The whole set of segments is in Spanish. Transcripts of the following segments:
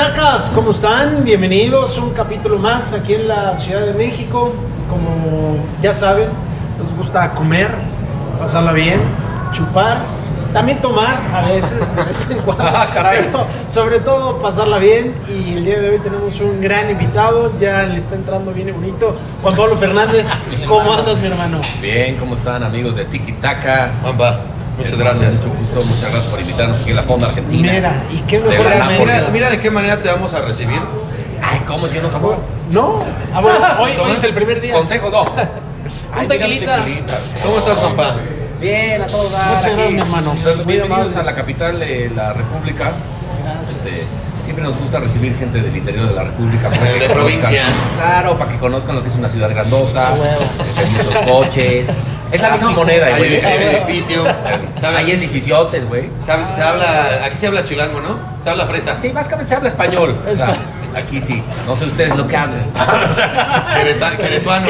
Tiki-Tacas, ¿cómo están? Bienvenidos a un capítulo más aquí en la Ciudad de México. Como ya saben, nos gusta comer, pasarla bien, chupar, también tomar a veces, de vez en cuando. Pero sobre todo pasarla bien. Y el día de hoy tenemos un gran invitado, ya le está entrando bien y bonito. Juan Pablo Fernández, ¿cómo andas, mi hermano? Bien, ¿cómo están, amigos de Tiki-Taka? Juanpa, muchas gracias. Mucho gusto, muchas gracias por invitarnos aquí a la Fonda Argentina. Mira, y qué mejor Mira de qué manera te vamos a recibir. Ay, ¿cómo si yo no tomo? No, bueno, hoy es el primer día. Consejo, no. Un tequilita. ¿Cómo estás, Juanpa? Bien, a todos. Muchas gracias, mi hermano. Bienvenidos a la capital de la República. Gracias. Siempre nos gusta recibir gente del interior de la República. De provincia. Claro, para que conozcan lo que es una ciudad grandota. Ah, huevo. Hay muchos coches. Es la misma moneda, Hay güey. edificio. Hay edificiotes, güey. Aquí se habla chilango, ¿no? Se habla fresa. Sí, básicamente se habla español. O sea, aquí sí. No sé ustedes lo que hablan. Queretuano.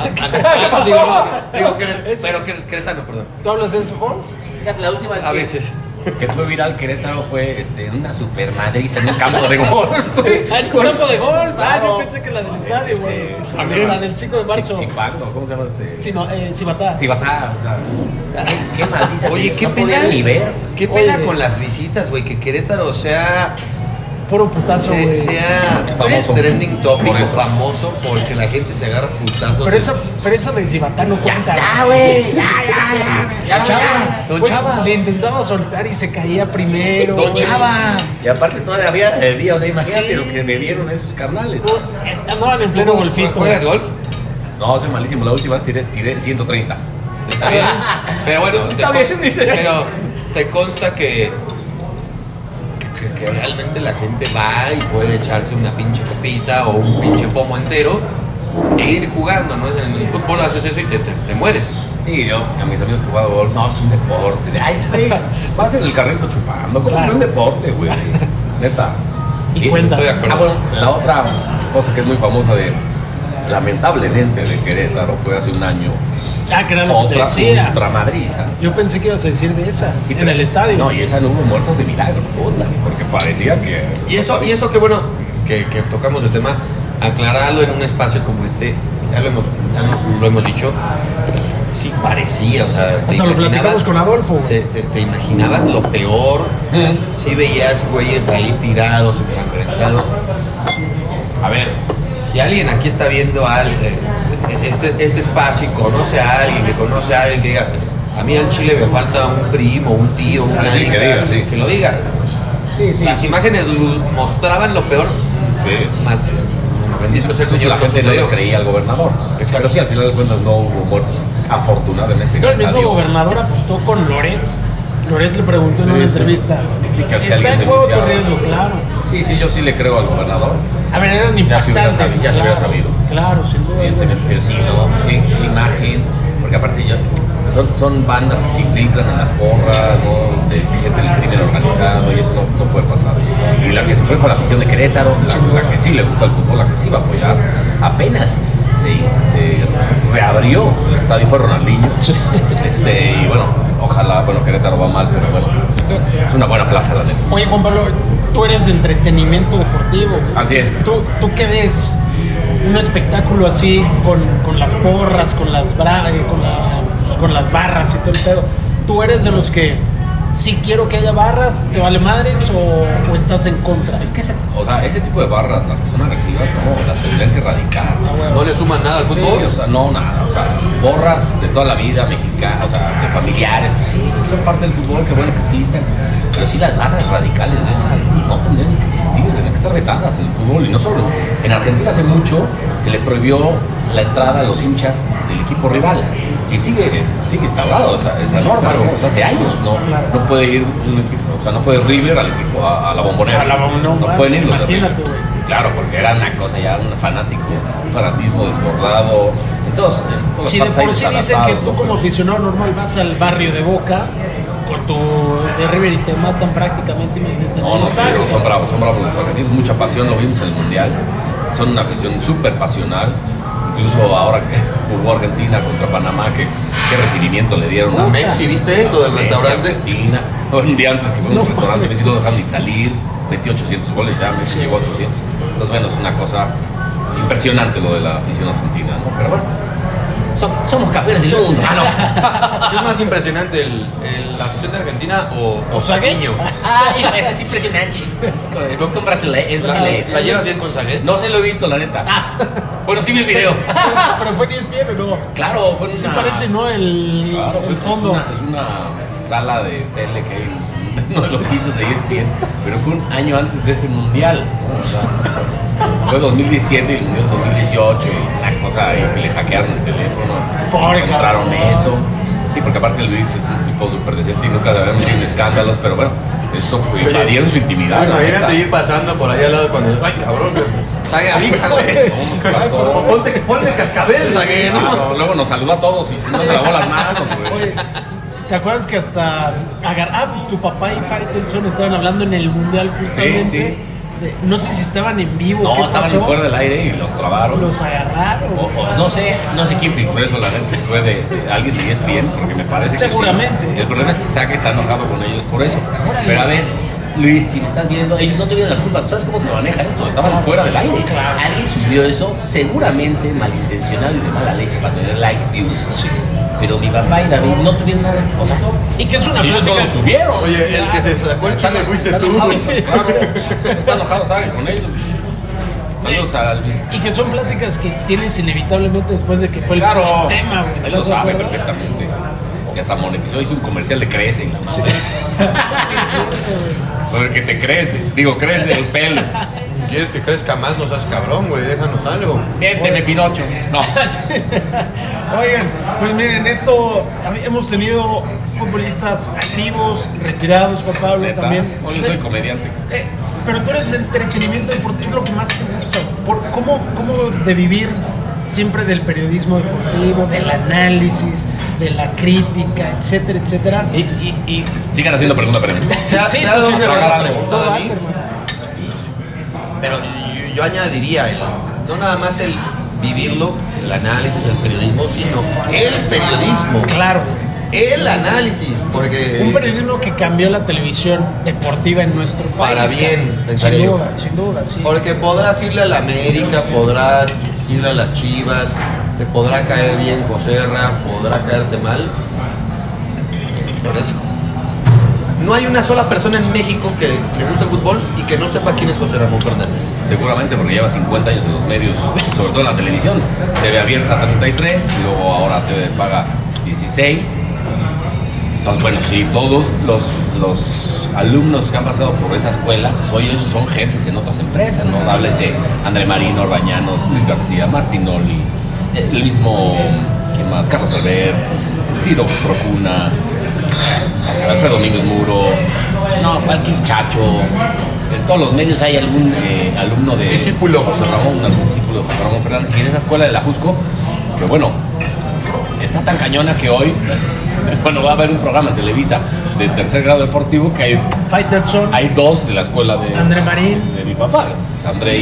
Pero queretano, perdón. ¿Tú hablas eso, Jos? Fíjate, la última vez A veces. que fue viral Querétaro fue en una super madriza en un campo de golf. En un campo de golf. Claro. Yo pensé que la del estadio, güey. También. La del 5 de marzo. Cipango, ¿cómo se llama Cibatá. Cibatá, o sea. Qué madriza. Oye, qué no pena. podían ni ver. Qué pena Oye. con las visitas, güey. Que Querétaro sea Puro putazo, güey. Famoso. trending topic, Por eso. famoso porque la gente se agarra putazos. Pero esa de Cibatá no cuenta. Ya, güey. Ya, Don Güey, Chava. le intentaba soltar y se caía primero. Don güey. Chava. Y aparte todavía había día, o sea, imagínate Sí. lo que me vieron esos carnales. Andaban en pleno golfito. ¿Juegas golf? No, soy malísimo. La última vez tiré 130. Está bien. Pero bueno, Está bien, dice. Pero te consta que realmente la gente va y puede echarse una pinche copita o un pinche pomo entero e ir jugando, ¿no? En el fútbol haces eso y te mueres. Sí, yo, a mis amigos que juegan golf, no, es un deporte. Ay, güey, vas en el carrito chupando, como Claro. un deporte, güey. Neta. Y cuenta. Estoy de acuerdo. Bueno, la otra cosa que es muy famosa lamentablemente, de Querétaro fue hace un año. Que era lo que te Otra decía. ultramadriza. Yo pensé que ibas a decir de esa. Sí, en pero- el estadio. No, y esa no hubo muertos de milagro, puta, porque parecía que... Y eso que bueno, que tocamos el tema, aclararlo en un espacio como este, ya lo hemos dicho, sí parecía, o sea, Hasta lo platicamos con Adolfo. Te imaginabas lo peor, sí veías güeyes ahí tirados, ensangrentados. A ver, si alguien aquí está viendo este espacio y conoce a alguien, que diga, a mí al Chile me falta un primo, un tío, una Sí, hija, que diga, sí. que lo diga. Sí, Las imágenes mostraban lo peor, Sí. más bendito sea el Señor. La gente no le creía al gobernador. Exacto. Pero sí, al final de cuentas no hubo muertos, afortunadamente. El gracias a mismo Dios. gobernador apostó con Loret. Loret le preguntó en Sí, una sí. entrevista. Y que si ¿Está alguien en juego tu denunciaba. riesgo? Claro. Sí, yo sí le creo al gobernador. A ver, eran Ya se hubiera impactantes. sabido, ya se hubiera sabido. Claro, sin duda. Evidentemente, pero sí, ¿no? ¿Qué imagen? Porque aparte son bandas que se infiltran en las porras, ¿no? De gente del crimen organizado, y eso no puede pasar. Y la que se fue con la afición de Querétaro, la que sí le gusta el fútbol, la que sí va a apoyar, apenas se reabrió el estadio, fue Ronaldinho. Y bueno, ojalá, Querétaro va mal, pero bueno, es una buena plaza la neta. Oye, Juan Pablo, tú eres de entretenimiento deportivo. Al 100. ¿Tú qué ves? Un espectáculo así, con las porras, con las barras y todo el pedo. ¿Tú eres de los que sí quiero que haya barras, te vale madres o estás en contra? Es que ese tipo de barras, las que son agresivas, no, las tendrían que erradicar. No le suman nada al fútbol. Sí, o sea, no, nada, o sea, borras de toda la vida mexicana, o sea, de familiares, pues sí, son parte del fútbol, qué bueno que existen, pero sí las barras radicales de esas no tendrían que existir, deben que estar vetadas en el fútbol, y no solo, en Argentina hace mucho se le prohibió la entrada a los hinchas del equipo rival, y sigue instaurado esa norma, Claro. ¿no? O sea, hace años, no puede ir un equipo, o sea, no puede River al equipo, a la Bombonera, A la Bombonera, no pueden ir los de imagínate, River. güey. Claro, porque era una cosa ya, un fanatismo desbordado. En todas Si de partes hay por sí dicen que desadaptados, tú ¿no? como aficionado normal vas al barrio de Boca con tu de River y te matan prácticamente inmediatamente. No, pero son bravos los argentinos, mucha pasión, lo vimos en el Mundial. Son una afición súper pasional. Incluso ahora que jugó Argentina contra Panamá, qué recibimiento le dieron A Messi, ¿viste? Lo del Messi, restaurante. Argentina. Un día antes que fuimos a un restaurante, Messi no dejaban ni salir. metió 800 goles, ya Messi llegó a 800. Entonces, bueno, es una cosa impresionante lo de la afición argentina, ¿no? Pero bueno, somos campeones del mundo. ¿Qué es más impresionante, la afición de Argentina o Sagueño? Ay, ese es impresionante. Es con brasileño. ¿La llevas bien con Saguet? No se lo he visto, la neta. Bueno, sí vi el video. Pero fue en ESPN o no. Claro, fue Sí parece, ¿no? El fondo. Es una sala de tele que hay en uno de los pisos de ESPN, pero fue un año antes de ese mundial, ¿no? O sea, fue 2017 y el mundial es 2018 y una cosa ahí que le hackearon el teléfono, encontraron eso. Sí, porque aparte Luis es un tipo súper decente y nunca se había metido en escándalos, pero bueno, eso fue, invadieron su intimidad. Imagínate ir pasando por ahí al lado cuando, ay cabrón, Sague, avísame. ¿Qué pasó? Ponle cascabel, Sague, ¿no? Claro, luego nos saludó a todos y no se lavó las manos, güey. Oye, ¿te acuerdas que hasta pues tu papá y Faitelson estaban hablando en el mundial justamente? Sí. No sé si estaban en vivo. No, ¿qué estaban pasó? fuera del aire y los trabaron. Los agarraron. O no sé quién filtró eso, la neta, si fue de alguien de ESPN, porque me parece Seguramente. que sí. El problema es que Sague está enojado con ellos por eso. Pero a ver, Luis, si me estás viendo, ellos no tuvieron la culpa. ¿Tú sabes cómo se maneja esto? Estaban fuera del aire. Claro. Alguien subió eso, seguramente malintencionado y de mala leche para tener likes, views. Sí. Pero mi papá y David no tuvieron nada. O sea, Y que es una ellos no plática. lo subieron. Oye, el que se sacó el chile fuiste tú. Claro, está enojado, ¿sabes? Con ellos. Saludos a Luis. Y que son pláticas que tienes inevitablemente después de que fue el Claro, tema, güey. él lo ¿Estás de sabe acuerdo? perfectamente. Si hasta monetizó, hizo un comercial de Crece y la madre. Porque te crece, crece el pelo. ¿Quieres que crezca más? No seas cabrón, güey, déjanos algo. Miénteme, Pinocho. No. Oigan, pues miren, hemos tenido futbolistas activos, retirados, Juan Pablo, Neta, también. hoy soy comediante. Pero tú eres de entretenimiento deportivo, es lo que más te gusta. ¿Cómo de vivir siempre del periodismo deportivo, del análisis, de la crítica, etcétera, etcétera? Y Sigan haciendo pregunta. se ha Sí, dado tú sí una me buena vas a pregunta todo a date, mí, hermano. pero yo añadiría no nada más el vivirlo, el análisis, el periodismo, sino el periodismo. Claro. El análisis, porque Un periodismo que cambió la televisión deportiva en nuestro país. Para bien, cabrón. pensaría Sin yo. duda, sin duda, sí. Porque podrás irle a la América, podrás irle a las Chivas, te podrá caer bien Joserra, podrá caerte mal. Por eso. No hay una sola persona en México que le guste el fútbol y que no sepa quién es José Ramón Fernández. Seguramente porque lleva 50 años en los medios, sobre todo en la televisión. TV abierta 33, y luego ahora TV paga 16. Entonces, bueno, sí, todos los alumnos que han pasado por esa escuela, pues hoy ellos son jefes en otras empresas, ¿no? Háblese André Marino, Orbañanos, Luis García, Martinoli, el mismo, ¿quién más? Carlos Albert, Ciro Procuna, Alfredo Domínguez Muro, no, cualquier muchacho. En todos los medios hay algún alumno de Discípulo. José Ramón, un discípulo de José Ramón Fernández. Y en esa escuela de la Jusco, que bueno, está tan cañona que hoy, bueno, va a haber un programa en Televisa de tercer grado deportivo que hay dos de la escuela de André Marín. de mi papá, es André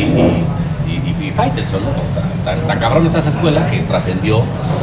y Faitelson, ¿no? Entonces, tan cabrón está esa escuela que trascendió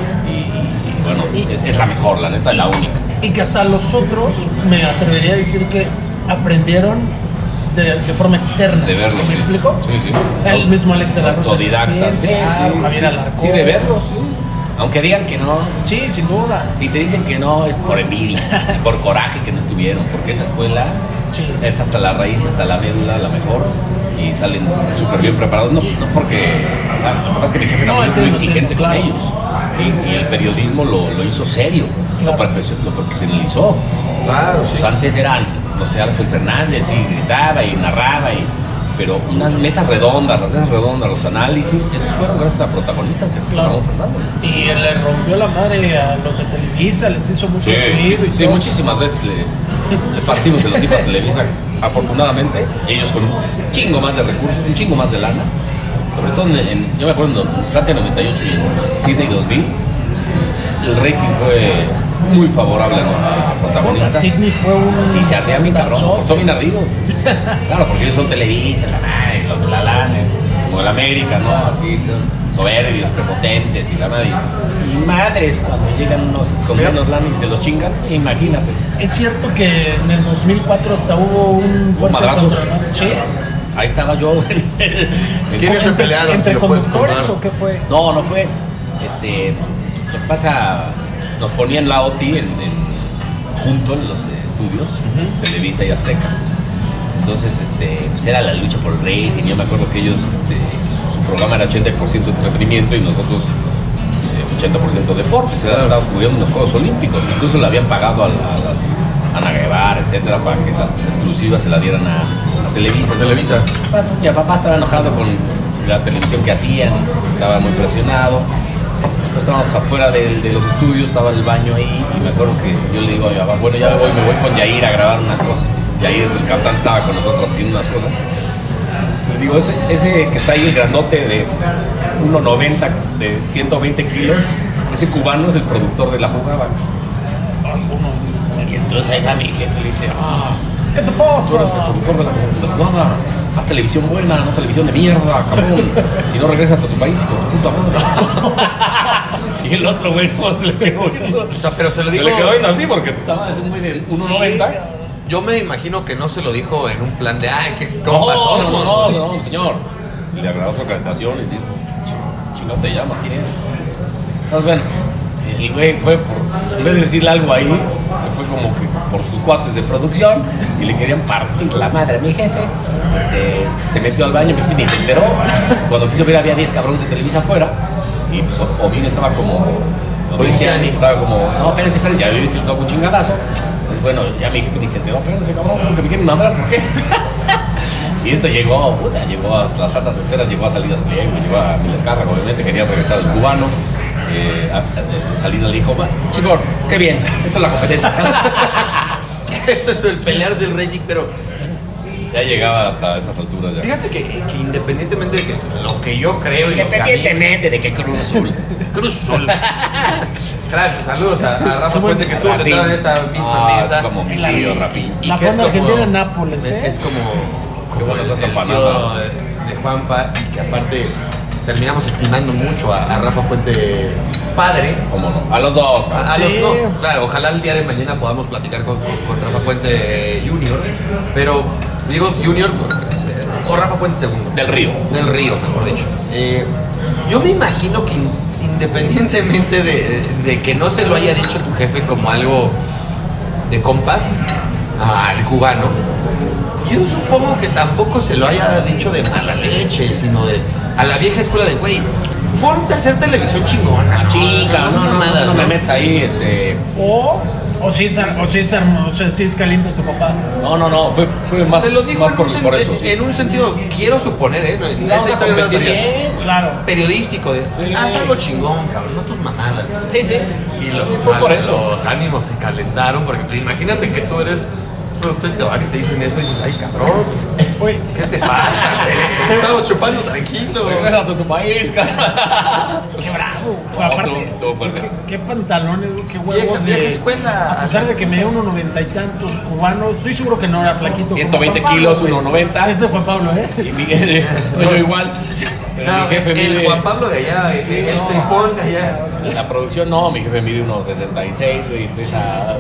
y bueno, es la mejor, la neta, es la única. Y que hasta los otros, me atrevería a decir que aprendieron de forma externa. De verlos. ¿Me explico? Sí. El mismo Alex de la Rosa. Autodidacta, sí, Javier Alarcón. Sí, de verlos, sí. Aunque digan que no, Sí, sin duda. si te dicen que no es por envidia, por coraje que no estuvieron, porque esa escuela Sí. es hasta la raíz, hasta la médula, la mejor, y salen súper bien preparados. No porque, o sea, lo que pasa es que mi jefe era No, muy entiendo, exigente con claro. ellos, y el periodismo lo hizo serio, Claro. lo profesionalizó. Claro, Pues antes eran, no sé, Alfredo Fernández y gritaba y narraba, pero unas mesas redondas, los análisis, esos fueron gracias a protagonistas de José Claro. Ramón Fernández. Y le rompió la madre a los de Televisa, les hizo mucho ruido y Sí, todo. muchísimas veces le partimos el hocico a Televisa, afortunadamente, ellos con un chingo más de recursos, un chingo más de lana, sobre todo yo me acuerdo en Francia 98 y en Sydney 2000, el rating fue muy favorable a protagonistas. Sydney fue Y se ardía mi cabrón, pasó. son bien ardidos. Claro, porque ellos son Televisa, la madre, los de la lana, como el América, ¿no? Así son soberbios, prepotentes y la madre. Y madres cuando llegan unos con menos lana y se los chingan, imagínate. Es cierto que en el 2004 hasta hubo un fuerte madrazos. controversia. Sí. Ahí estaba yo. ¿Quiénes se pelearon? ¿Entre si lo puedes conductores contar? o qué fue? No fue. Lo que pasa, nos ponían la OTI junto en los estudios, Televisa y Azteca. Entonces, pues era la lucha por el rating. Yo me acuerdo que ellos, su programa era 80% entretenimiento y nosotros 80% deportes. Estábamos cubriendo los Juegos Olímpicos. Incluso le habían pagado a las Ana Guevara, etcétera, para que la exclusiva se la dieran a Televisa. Entonces, mi papá estaba enojado con la televisión que hacían, estaba muy presionado. Entonces estábamos afuera de los estudios, estaba el baño ahí y me acuerdo que yo le digo a mi papá, bueno, ya me voy con Yair a grabar unas cosas. Yair, el cantante, estaba con nosotros haciendo unas cosas. Le digo, ese que está ahí, el grandote de 1.90, de 120 kilos, ese cubano es el productor de la jugada. Y entonces ahí va mi jefe y le dice, ¿Qué te pasa? tú eres el productor de la jugada. Haz televisión buena, no televisión de mierda, cabrón. Si no, regresas a tu país con tu puta madre. Y el otro güey no se le quedó viendo. O sea, pero se lo Se dijo. le quedó viendo así porque estaba ese güey de 1.90. Yo me imagino que no se lo dijo en un plan de, ay, ¿cómo pasó? No, señor. Le agradó su acreditación y dijo, chingón te llamas, ¿quién eres? Entonces, bueno, el güey fue en vez de decirle algo ahí, se fue como que por sus cuates de producción y le querían partir la madre a mi jefe. Se metió al baño, mi jefe ni se enteró. Cuando quiso ver había 10 cabrones de Televisa afuera y pues Ovin estaba como... Estaba como, no, espérense, ya le dice un chingadazo. Entonces, bueno, ya mi jefe ni se enteró, espérense, cabrón, que me quieren mandar, ¿por qué? Y eso llegó a las altas esferas, llegó a Salinas Pliego, llegó a Milescarra, obviamente quería regresar al cubano. Salinas le dijo, chingón, qué bien, eso es la competencia. Eso es el pelearse el rating, pero Ya llegaba hasta esas alturas ya. fíjate que independientemente de que lo que yo creo y lo que a mí- Independientemente de que Cruz Azul. Cruz Azul. Gracias, saludos a Rafa Puente que estuvo Rafín. sentado en esta misma mesa. Es como mi tío, Rafín. Y La que es fonda como- argentina en Nápoles, Es como Qué bueno el esa tío empanada. de Juanpa, y que aparte terminamos estimando mucho a Rafa Puente padre. ¿Cómo no? A los dos. A Sí. los no, claro, ojalá el día de mañana podamos platicar con Rafa Puente Junior, pero digo Junior o Rafa Puente segundo. Del Río. Del Río, mejor dicho. Yo me imagino que independientemente de que no se lo haya dicho tu jefe como algo de compas al cubano, yo supongo que tampoco se lo haya dicho de mala leche, sino a la vieja escuela de, güey, ponte a hacer televisión chingona. Chica, no me metes ahí, O si es caliente tu papá. No, fue más, Se lo dijo más en, por eso. Sí. en un sentido, quiero suponer, ¿no? Sí, Esa vamos a historia no competir sabía. bien. Claro. Periodístico, Sí. haz algo chingón, cabrón, no tus mamadas. Sí. Y Fue por eso. los ánimos se calentaron, porque pues, imagínate que tú eres productor de bar y te dicen eso y dices, ay, cabrón, Oye, ¿qué te pasa, güey? Estamos chupando tranquilo. Regresa a tu país, cara. qué bravo. No, Aparte, estuvo fuerte. qué pantalones, güey, qué huevos. Vieja de- escuela. A pesar de que medía 1.90 y tantos cubanos, estoy seguro que no era flaquito. como 120 Juan Pablo, kilos, güey. 1.90. Es de Juan Pablo, ¿eh? Y Miguel, yo igual. Pero mi jefe el mide. Juan Pablo de allá, el no, tripón de allá. La producción no, mi jefe mide unos 66, güey, pesa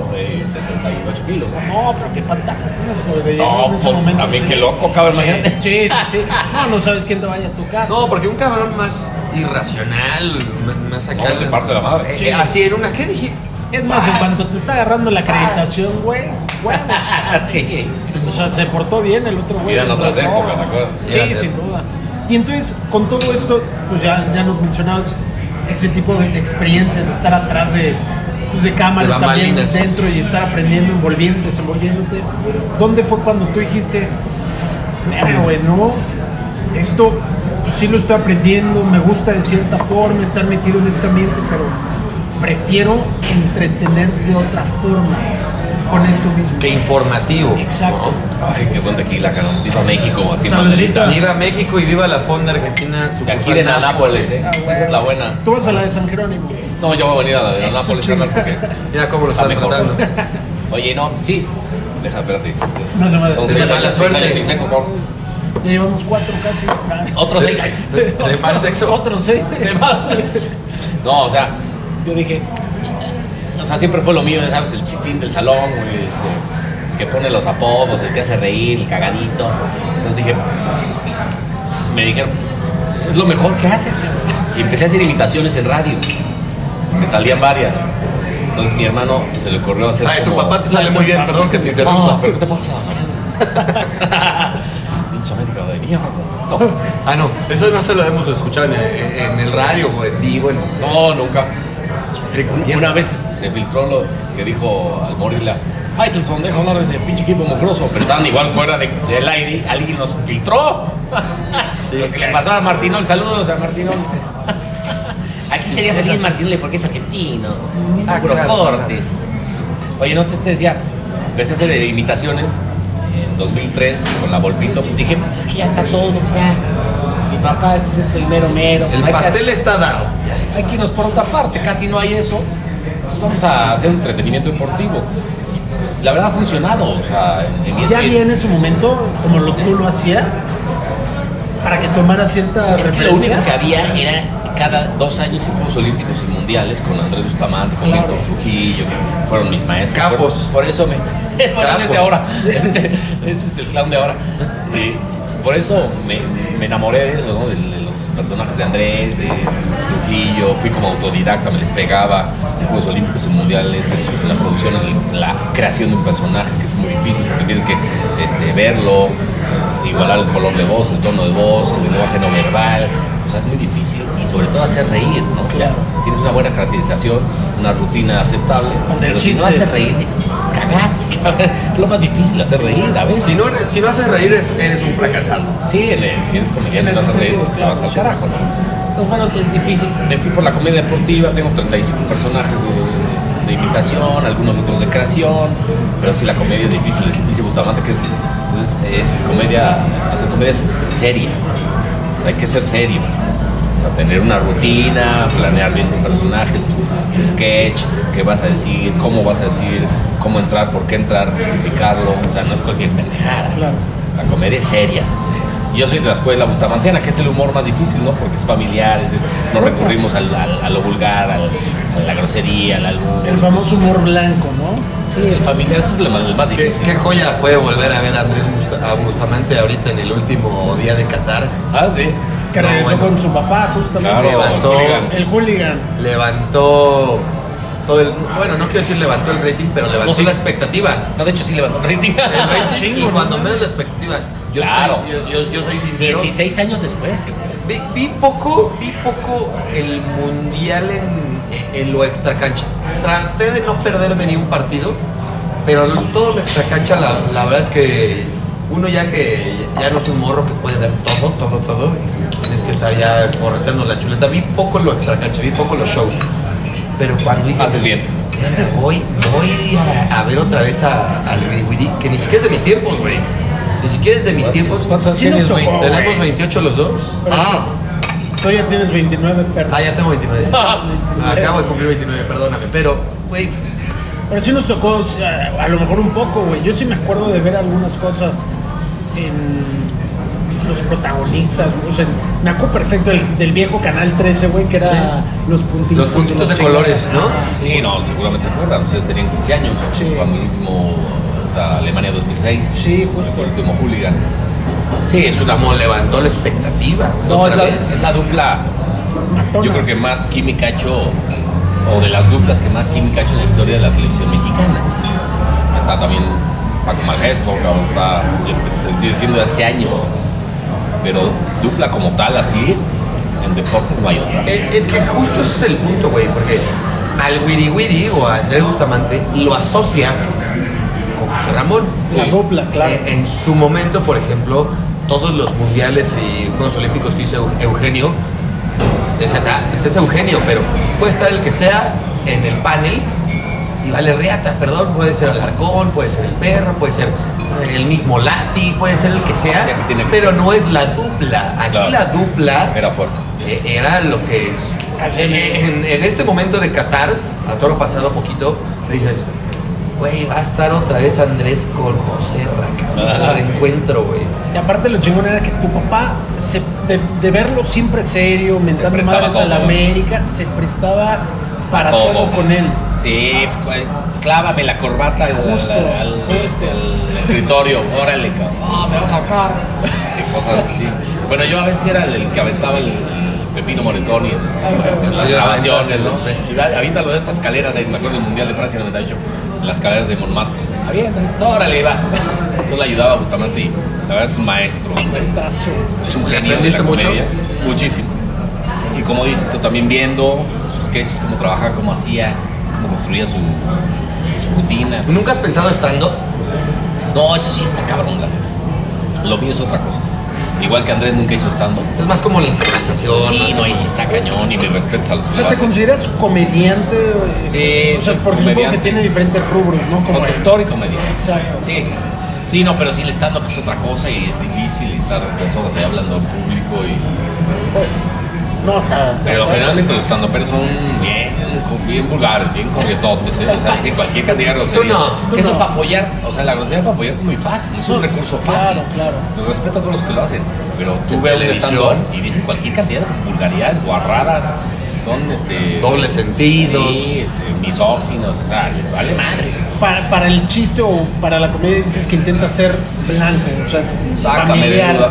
68 kilos. No, pero qué pantalones, güey. de- No, en ese pues momento, también sí. qué loco, cabrón, imagínate. Sí. No sabes quién te vaya a tocar. No, porque un cabrón más irracional, más acá. No, te parte la madre. Sí. Así en una, ¿qué dije? Es más, en cuanto te está agarrando la acreditación, güey, huevos. Sí. O sea, se portó bien el otro güey. Eran dentro otras de todo. épocas, ¿te acuerdas? Sí, Eran sin duda. Y entonces, con todo esto, pues ya nos mencionabas ese tipo de experiencias, de estar atrás de cámaras, De también bambalinas. dentro y estar aprendiendo, desenvolviéndote. ¿Dónde fue cuando tú dijiste, mira, güey, no, esto pues sí lo estoy aprendiendo, me gusta de cierta forma estar metido en este ambiente, pero prefiero entretener de otra forma con esto mismo? Que informativo. Exacto. Ay, qué buen tequila, cabrón. Viva México, así Saludcita. banderita. Viva México y viva la Fonda Argentina. De aquí de Nápoles, Ah, güey. Esa es la buena. Tú vas a la de San Jerónimo. No, yo voy a venir a la de Eso, Nápoles, chinga. carnal, porque Mira cómo lo está están mejor. tratando. Oye, no, sí. Deja, espérate. No se me Son de 6 mala años, suerte. 6 años sin sexo, cabrón. Ya llevamos 4 casi. Otros 6 años. De mal sexo. Otros 6. No, o sea, yo dije, sea, siempre fue lo mío, ya sabes, el chistín del salón, güey, que pone los apodos, el que hace reír, el cagadito. Entonces me dijeron, es lo mejor que haces, cabrón. Y empecé a hacer imitaciones en radio. Me salían varias. Entonces mi hermano se le ocurrió hacer. Ay, tu papá te sale muy bien, perdón que te interrumpa. No, pero ¿qué te pasa? Pinche América de mierda. No. Ah, no, eso no se lo hemos escuchado en el radio o en vivo. No, nunca. Una vez se filtró lo que dijo al morirla. Faitelson, deja hablar de ese pinche equipo mugroso. Pero estaban igual fuera del aire. Alguien nos filtró. Sí, lo que le pasó a Martinol. Saludos a Martinol. Aquí sería feliz Martinoli porque es argentino. Es Cortes. Oye, no te decía, empecé a hacer imitaciones en 2003 con la Volpito. Dije, es que ya está todo, ya. Mi papá es el mero. El pastel está dado. Hay que irnos por otra parte, casi no hay eso. Entonces vamos a hacer un entretenimiento deportivo. La verdad ha funcionado. O sea, ya vi en ese momento, como tú lo hacías, para que tomara cierta referencia. Es que lo único que había era cada 2 años en Juegos Olímpicos y Mundiales con Andrés Bustamante, con Víctor Trujillo, que fueron mis maestros. Capos. Por eso es de ahora. Ese es el clown de ahora. Por eso me enamoré de eso, ¿no? De los personajes de Andrés, de Trujillo. Fui como autodidacta, me les pegaba en Juegos Olímpicos y Mundiales, en la producción, en la creación de un personaje, que es muy difícil porque tienes que verlo, igualar el color de voz, el tono de voz, el lenguaje no verbal. O sea, es muy difícil y sobre todo hacer reír, ¿no? Claro. Tienes una buena caracterización, una rutina aceptable, pero si no haces reír, pues cagaste, cabrón. Es lo más difícil, hacer reír a veces. Si no haces reír, eres un fracasado. Sí, si eres comediante, no haces reír, pues te vas al carajo, ¿no? Entonces, bueno, es difícil. Me fui por la comedia deportiva, tengo 35 personajes de imitación, algunos otros de creación, pero sí, la comedia es difícil. Dice Bustamante que es comedia, hacer comedia es seria. O sea, hay que ser serio. O sea, tener una rutina, planear bien tu personaje, tu sketch, qué vas a decir, cómo vas a decir, cómo entrar, por qué entrar, justificarlo. O sea, no es cualquier pendejada. Claro. La comedia es seria. Yo soy de la escuela bustamantiana, que es el humor más difícil, ¿no? Porque es familiar, no recurrimos a lo vulgar, a la grosería, al albur. El famoso humor blanco, ¿no? Sí, el familiar, eso es el más difícil. ¿Qué joya fue volver a ver a Andrés Bustamante ahorita en el último día de Qatar? Ah, sí. Que regresó con su papá, justamente. Claro, levantó el hooligan. Levantó todo el... Bueno, no quiero decir levantó el rating, pero levantó la expectativa. No, de hecho sí levantó el rating. Y cuando menos la expectativa. Yo soy sincero. 16 años después, Vi poco el mundial en lo extracancha. Traté de no perderme ni un partido, pero todo lo extracancha, la verdad es que uno ya no es un morro que puede ver todo, y tienes que estar ya correteando la chuleta. Vi poco lo extracancha, vi poco los shows, pero cuando dije, haces bien. Voy a ver otra vez al Wiri, que ni siquiera es de mis tiempos, güey. Ni siquiera es de mis tiempos. ¿Cuántos años Sí tienes, güey? Tenemos 28 los dos. Tú ya tienes 29, perdón. Ya tengo 29. Acabo de cumplir 29, perdóname. Pero, güey. Pero sí nos tocó, o sea, a lo mejor un poco, güey. Yo sí me acuerdo de ver algunas cosas en los protagonistas, o sea, me acuerdo perfecto del viejo Canal 13, güey, que era sí. Los puntitos de colores, ¿no? Sí, no, seguramente se acuerdan. Ustedes tenían 15 años cuando el último, o sea, Alemania 2006. Sí, justo. El último hooligan. Sí, es una... Como levantó la expectativa. No, es la dupla, Matona. yo creo que más química ha hecho, o de las duplas que más química ha hecho en la historia de la televisión mexicana. Está también Paco Malgesto, está, te estoy diciendo de hace años, pero dupla como tal, así, en deportes no hay otra. Es que justo ese es el punto, güey, porque al Wiri Wiri o a Andrés Bustamante lo asocias con José Ramón. La dupla, claro. En su momento, por ejemplo, todos los mundiales y Juegos Olímpicos que hizo Eugenio, es Eugenio, pero puede estar el que sea en el panel y vale riata, perdón, puede ser Alarcón, puede ser el Perro, puede ser el mismo Lati, puede ser el que sea, pero no es la dupla. Aquí claro, la dupla era fuerza. Era lo que es. En este momento de Qatar, a todo lo pasado poquito, le dices, güey, va a estar otra vez Andrés con José Raca. Reencuentro, güey. Y aparte lo chingón era que tu papá, de verlo siempre serio, mentando madres a la América, se prestaba para todo con él. Sí, pues, clávame la corbata al escritorio, órale, cabrón. Me vas a ahorcar. Y cosas así. Bueno, yo a veces era el que aventaba el Pepino Moretoni en las grabaciones, ¿no? Y aviéntalo de estas escaleras, ahí, me acuerdo del Mundial de Francia 98, en las escaleras de Montmartre. Aviéntalo, órale, va. Entonces le ayudaba a Bustamante y la verdad es un maestro. Maestrazo. Es un genio de la comedia. Muchísimo. Y como dices, tú también viendo sus sketches, cómo trabajaba, cómo hacía, cómo construía su rutina. ¿Nunca has pensado estando? No, eso sí está cabrón, la neta. Lo mío es otra cosa. Igual que Andrés nunca hizo stand-up. Es más como la improvisación. Sí, no, ahí sí está cañón y mis respetos a los que O sea, lo ¿te hacen. consideras comediante? Sí, O sea, porque supongo que tiene diferentes rubros, ¿no? Como conductor y comediante. Exacto. Sí. Sí, no, pero sí el stand-up es otra cosa y es difícil estar 2 horas ahí hablando en público y... No, está... Pero generalmente los stand-upers son bien vulgares, bien corrietotes, ¿eh? O sea, dicen cualquier cantidad de groserías. Tú no. Que eso para apoyar, o sea, la grosería para apoyar es muy fácil, es un recurso fácil. Claro. Entonces, respeto a todos los que lo hacen, pero tú En ves un televisión. stand-up y dicen cualquier cantidad de vulgaridades, guarradas, son dobles sentidos. sí, misóginos, o sea, les vale madre. Para el chiste o para la comedia dices que intenta ser blanco, o sea, Sácame familiar. de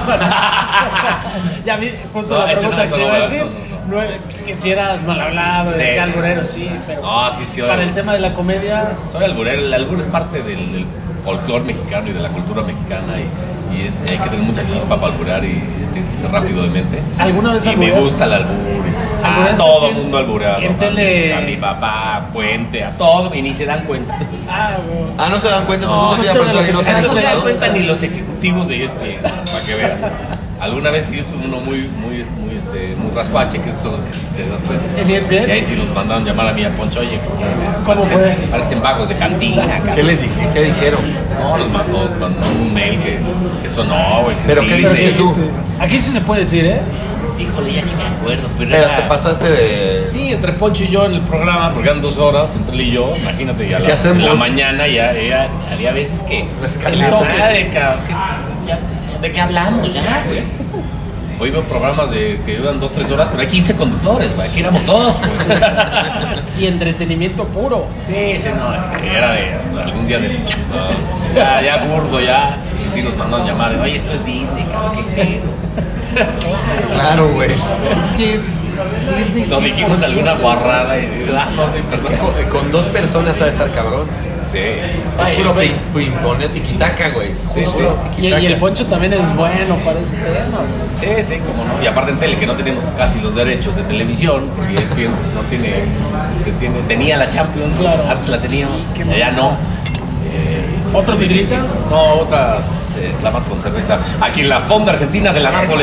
duda. Ya vi justo No, la ese no, pregunta eso que no, iba a eso decir. no. No, que si eras mal hablado, Sí, de sí. alburero, sí, pero No, sí, para el tema de la comedia, soy alburero, el albur es parte del folclore mexicano y de la cultura mexicana y hay que tener mucha chispa para alburar y tienes que ser rápido de mente. ¿Alguna vez Y me alburaste? gusta el albur. A ¿Alburaste todo así el mundo albureado. en tele? A mi papá, a Puente, a todo, y ni se dan cuenta. bueno. No se dan cuenta. No, porque ya justo pronto lo que no te- No Eso se dan te- cuenta ni los ejecutivos de ESPN, para que veas. Alguna vez sí hizo uno muy rascuache, que esos son los que sí te das cuenta. ¿En ESPN? Y ahí sí nos mandaron llamar a mí a Poncho, oye, ¿Cómo fue? Parecen vagos de cantina, cabrón. ¿Qué les dije? ¿Qué dijeron? No, nos mandó un mail que sonó, güey. que ¿Pero sí, qué güey. dijiste tú? Aquí sí se puede decir, ¿eh? Híjole, ya ni me acuerdo, pero Pero era... te pasaste de... Sí, entre Poncho y yo en el programa, porque eran 2 horas, entre él y yo, imagínate, ya ¿Qué hacemos? en la mañana ya había veces que... La escaleta. Madre, cabrón, ¿de qué hablamos ya, güey? Hoy veo programas que duran 2-3 horas, pero hay 15 conductores, güey, aquí éramos 2, güey. Y entretenimiento puro. Sí, no, era de algún día de... ya burdo, ya. Y sí nos mandaron llamar, oye, esto es Disney, cabrón, qué pedo. Claro, güey. Es que es Disney. Nos dijimos 100%. alguna guarrada y no sé, pasó. Con 2 personas ha de estar cabrón. Sí. Es puro ping-pong, tiquitaca, güey. Sí, sí. Y el Poncho también es bueno para ese tema, güey. Sí, cómo no. Y aparte en tele, que no tenemos casi los derechos de televisión, porque ESPN pues, no tenía la Champions, Claro. antes la teníamos, Sí, ya no. ¿Otro es difícil. utiliza? No, otra clamato con cerveza. Aquí en la Fonda Argentina de la Nápoles.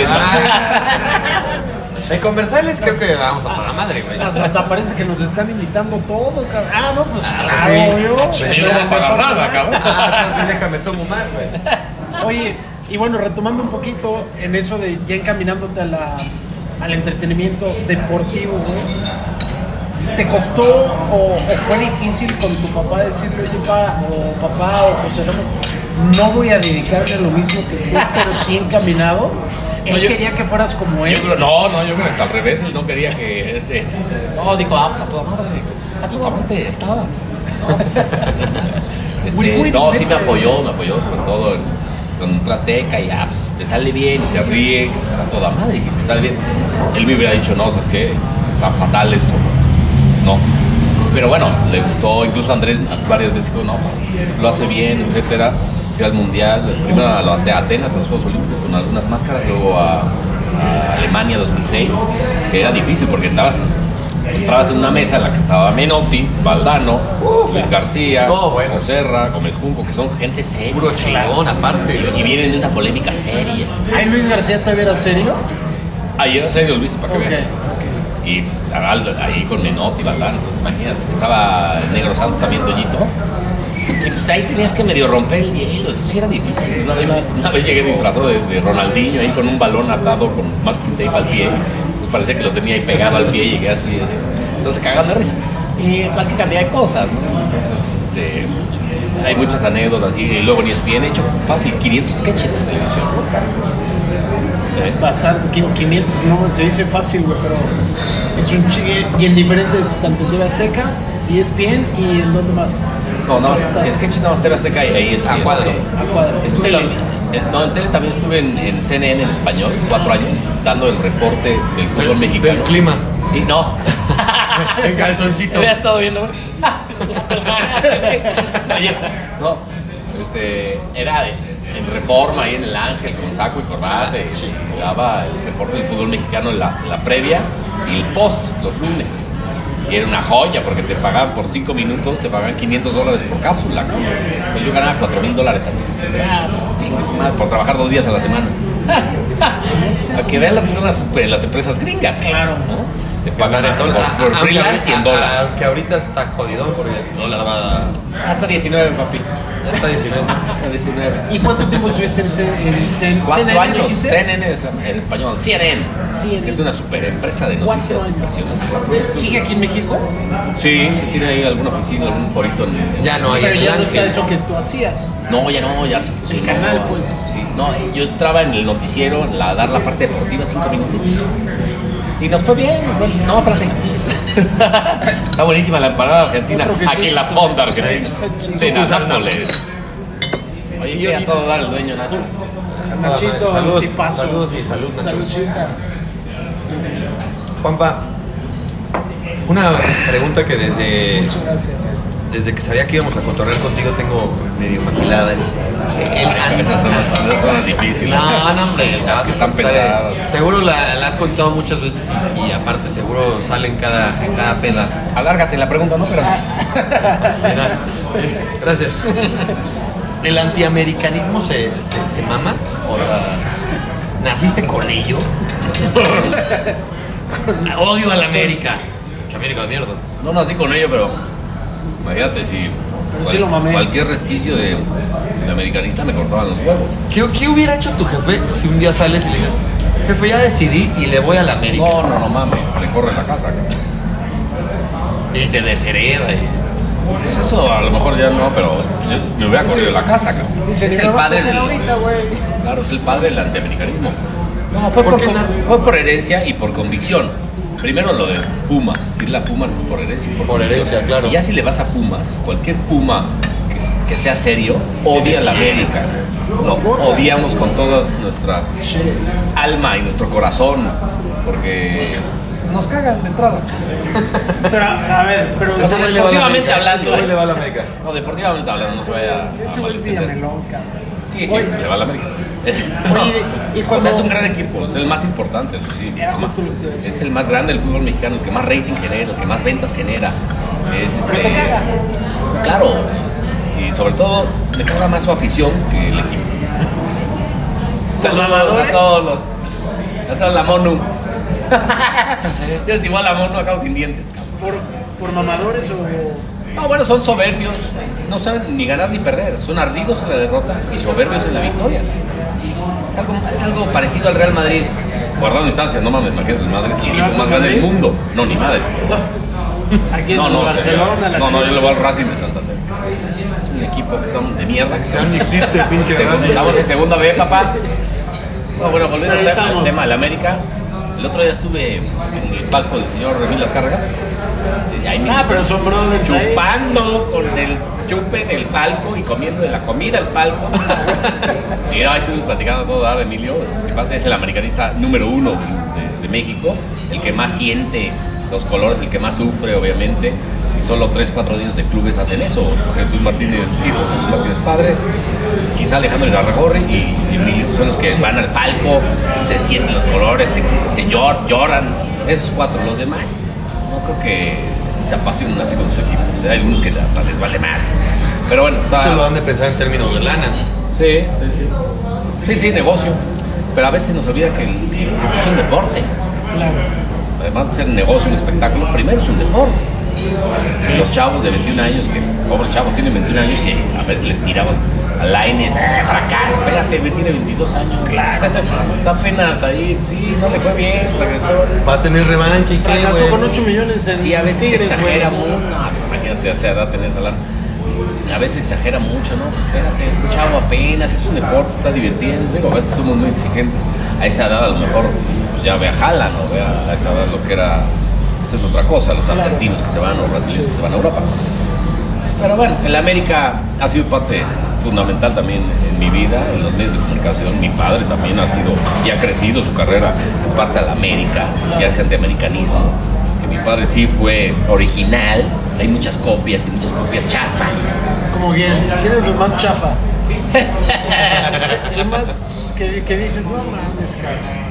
De comerciales creo que vamos a poner madre, güey. Hasta parece que nos están invitando todo, cabrón. Ah, no, pues claro, sí. obvio. Sí, no va a pagar nada, cabrón. Entonces déjame tomo más, güey. Oye, y bueno, retomando un poquito en eso de ya encaminándote al entretenimiento deportivo, güey. ¿Te costó o fue difícil con tu papá decirle, oye, papá o José Ramón, no voy a dedicarme a lo mismo que tú, pero sí encaminado? Él quería que fueras como él. Yo creo que está al revés, él no quería que no, dijo, pues a toda madre, justamente estaba. No, no, sí me apoyó sobre todo con Trasteca y pues si te sale bien y se ríe, pues a toda madre, y si te sale bien, él me hubiera dicho, no, ¿sabes qué? Está fatal esto. No. Pero bueno, le gustó, incluso Andrés varias veces dijo, no, pues lo hace bien, etcétera. Fui al Mundial, primero a Atenas, a los Juegos Olímpicos con algunas máscaras, luego a Alemania 2006, que era difícil porque entrabas en una mesa en la que estaba Menotti, Valdano, Luis García, Joserra, Gómez Junco, que son gente seria. Puro chingón, aparte. Y vienen de una polémica seria. ¿Ay, Luis García todavía era serio? Ahí era serio, Luis, para que Ok, veas. Y pues, ahí con Menotti, Valdano, entonces imagínate, estaba el Negro Santos también, Toñito. Y pues ahí tenías que medio romper el hielo, eso sí era difícil. Una vez llegué disfrazado de Ronaldinho ahí con un balón atado con masking tape al pie. Pues parecía que lo tenía ahí pegado al pie y llegué así. Entonces cagando de risa. Y cualquier cantidad de cosas, ¿no? Entonces, hay muchas anécdotas. Y luego en ESPN he hecho fácil 500 sketches en televisión. Pasar 500, no se dice fácil, güey, pero es un chingue. Y en diferentes, tanto TV Azteca, ESPN y ¿en dónde más? No, ¿Vas a estar? Sketch nada más TV Azteca y ahí es A cuadro. A cuadro. Estuve Tele. en tele también estuve en CNN en español, 4 años, dando el reporte del fútbol mexicano. Del clima. Sí, no. En calzoncito. ¿Habías estado viendo, güey? Oye, no. Era en Reforma, ahí en el Ángel, con saco y corbata. Y daba el reporte del fútbol mexicano en la previa y el post, los lunes. Y era una joya porque te pagaban por 5 minutos, te pagaban $500 por cápsula. Pues yo ganaba $4,000 al mes. Pues chingue su madre, por trabajar 2 días a la semana. Para que vean lo que son las empresas gringas. Claro. ¿no? Te pagan por Aunque freelance $100. Que ahorita está jodidón porque el dólar va Hasta 19, papi. ya está 19. Hasta 19. ¿Y cuánto tiempo estuviste en CNN? 4 años, dijiste? CNN en español, CNN, CNN. que es una super empresa de 4 noticias años. impresionante. ¿Sigue aquí en México? Sí, sí tiene ahí alguna oficina, algún forito en... Ya no hay. Pero ya no Ángel. está eso que tú hacías. No, ya se fusionó. El canal, pues. Sí, no, yo entraba en el noticiero, dar la parte deportiva 5 minutitos. Y nos fue bien, bueno, no, espérate. Está buenísima la empanada argentina, Otro que aquí sí. en la fonda argentina, Eso, de Nápoles. Oye, que a todo dar el dueño, Nacho. Nachito, Salud, tipazo. salud y salud, Nacho. Saludcita. Juanpa, una pregunta que Muchas gracias. desde que sabía que íbamos a cotorrear contigo tengo medio maquilada. Esas son las difíciles. No, hombre, Las que están pensadas. Seguro la has contado muchas veces y aparte seguro sale en cada peda. Alárgate la pregunta, ¿no? Pero... Mira, gracias. ¿El antiamericanismo se mama? O sea, ¿naciste con ello? Odio a la América. Mucha América de mierda. No nací con ello, pero imagínate si sí lo mamé. cualquier resquicio de americanista me cortaban los huevos. ¿Qué hubiera hecho tu jefe si un día sales y le dices, jefe, ya decidí y le voy a la América? No mames, me corre la casa. Y te deshereda. Pues eso a lo mejor ya no, pero yo me hubiera corrido la casa, cabrón. Dice, Es el padre del... ahorita, güey. Claro, es el padre del antiamericanismo. No, fue ¿Por por, qué no? fue por herencia y por convicción. Primero lo de Pumas. Irle a Pumas es por herencia y por convicción. herencia, claro. Y ya si le vas a Pumas, cualquier Puma que sea serio, odia a la América. ¿No? Odiamos con toda nuestra alma y nuestro corazón. Porque nos cagan de entrada. Pero, a ver, pero... Ese güey le va a la Deportivamente América. hablando, Ese güey le va a la América. No, deportivamente hablando, no se vaya a Ese güey es malentender. Villamelón, cabrón. Sí, Oye, se le va a la América. Oye, y O cuando- sea, es un gran equipo, es el más importante, eso sí. Era justo lo que te iba a decir. Es el más grande del fútbol mexicano, el que más rating genera, el que más ventas genera. Es Pero te caga. Claro. Y sobre todo, me caga más su afición que el equipo. Saludos a todos los. A toda la Monu. Yo es igual a Monu, acabo sin dientes, cabrón. ¿Por mamadores o...? No, bueno, son soberbios, no saben ni ganar ni perder, son ardidos en la derrota y soberbios en la victoria. Es algo parecido al Real Madrid, guardando distancias, no mames, imagínate, el Madrid es el equipo más grande del mundo. No, ni madre. Aquí en No, Barcelona, la no, yo le voy al Racing de Santander. Es un equipo que son de mierda. Que Ya ni existe, pinche Racing. estamos en segunda B, papá. No, bueno, volviendo Ahí al estamos. tema de la América. El otro día estuve en el palco del señor Remil Azcárraga. Y ahí me pero son brothers ahí. chupando con el chupe del palco y comiendo de la comida del palco. Y ahí estuvimos platicando todo de Emilio. Es el americanista número 1 de México, el que más siente los colores, el que más sufre, obviamente. Y solo 3-4 niños de clubes hacen eso. Jesús Martínez hijo, Jesús Martínez padre, quizá Alejandro Irarragorri y Emilio son los que van al palco, se sienten los colores, se lloran. Esos 4, los demás no creo que se apasionen así con sus equipos. Hay algunos que hasta les vale mal. Pero bueno, está... Muchos lo han de pensar en términos de lana. Sí, negocio. Pero a veces nos olvida que esto es un deporte. Claro. Además de ser negocio, un espectáculo, primero es un deporte. Y los chavos de 21 años, que pobres chavos tienen 21 años y a veces les tiraban a Lainez, fracaso, espérate, tiene 22 años. Claro. Está apenas ahí, sí, no le fue bien, regresó. Va a tener revancha y qué, Fracasó güey. con 8 millones en Sí, a veces Tigres, se exagera güey. mucho. No, pues imagínate, a esa edad tenés a a veces exagera mucho, ¿no? Pues espérate, es un chavo apenas, es un deporte, se está divirtiendo. Digo, a veces somos muy exigentes. A esa edad a lo mejor pues ya ve a Haaland, o ve a esa edad lo que era esa es otra cosa, los argentinos que se van, los brasileños que se van a Europa. Pero bueno, el América ha sido parte fundamental también en mi vida, en los medios de comunicación. Mi padre también ha sido y ha crecido su carrera en parte a la América, ya sea antiamericanismo, que mi padre sí fue original. Hay muchas copias y muchas copias chafas. Como bien, ¿quién es el más chafa? El más que dices, no mames, cabrón.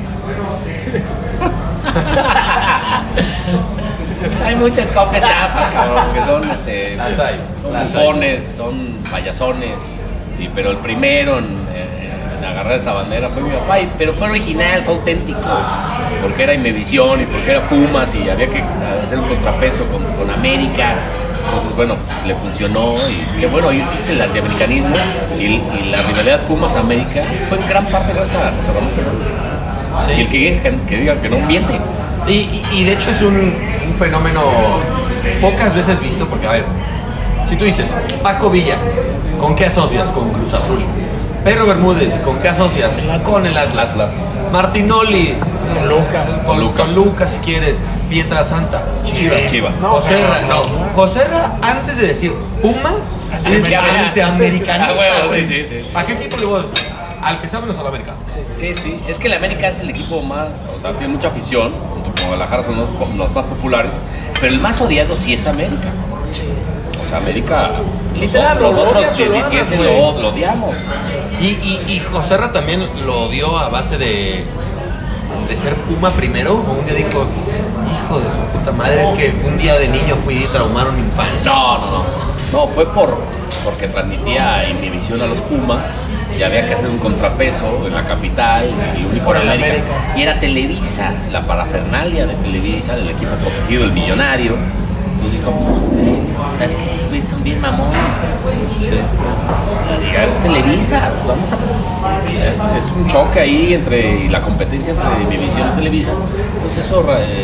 Hay muchas copias chafas, cabrón, que son bufones, son payasones. Pero el primero en agarrar esa bandera fue mi papá, pero fue original, fue auténtico, porque era Imevisión y porque era Pumas y había que hacer un contrapeso con América. Entonces, bueno, pues le funcionó y que bueno, hoy existe el antiamericanismo y la rivalidad Pumas-América fue en gran parte gracias a José Ramón Fernández. Sí. Y el que diga que no miente. Y de hecho es un fenómeno pocas veces visto, porque a ver, si tú dices, Paco Villa, ¿con qué asocias? Con Cruz Azul. Pedro Bermúdez, ¿con qué asocias? Con el Atlas. Martinoli, Toluca, si quieres. Pietrasanta, Chivas. No, Joserra, antes de decir Puma, es antiamericanista. Sí. ¿A qué equipo le voy? Al que sabe, a la América. Sí. Es que el América es el equipo más, o sea, tiene mucha afición, junto con Guadalajara son los más populares, pero el más odiado sí es América. Sí. O sea, América, literal, los otros 17 lo odiamos. Y Joserra también lo odió a base de ser Puma primero, o un día dijo, hijo de su puta madre, es que un día de niño fui y traumaron mi infancia. No, fue porque transmitía Imevisión a los Pumas y había que hacer un contrapeso en la capital, el único en América. Y era Televisa, la parafernalia de Televisa, el equipo protegido, el millonario. Entonces dijo, pues, es que esos güeyes son bien mamones. Sí. Y es Televisa, pues vamos a... Es un choque ahí entre la competencia entre Imevisión y Televisa. Entonces eso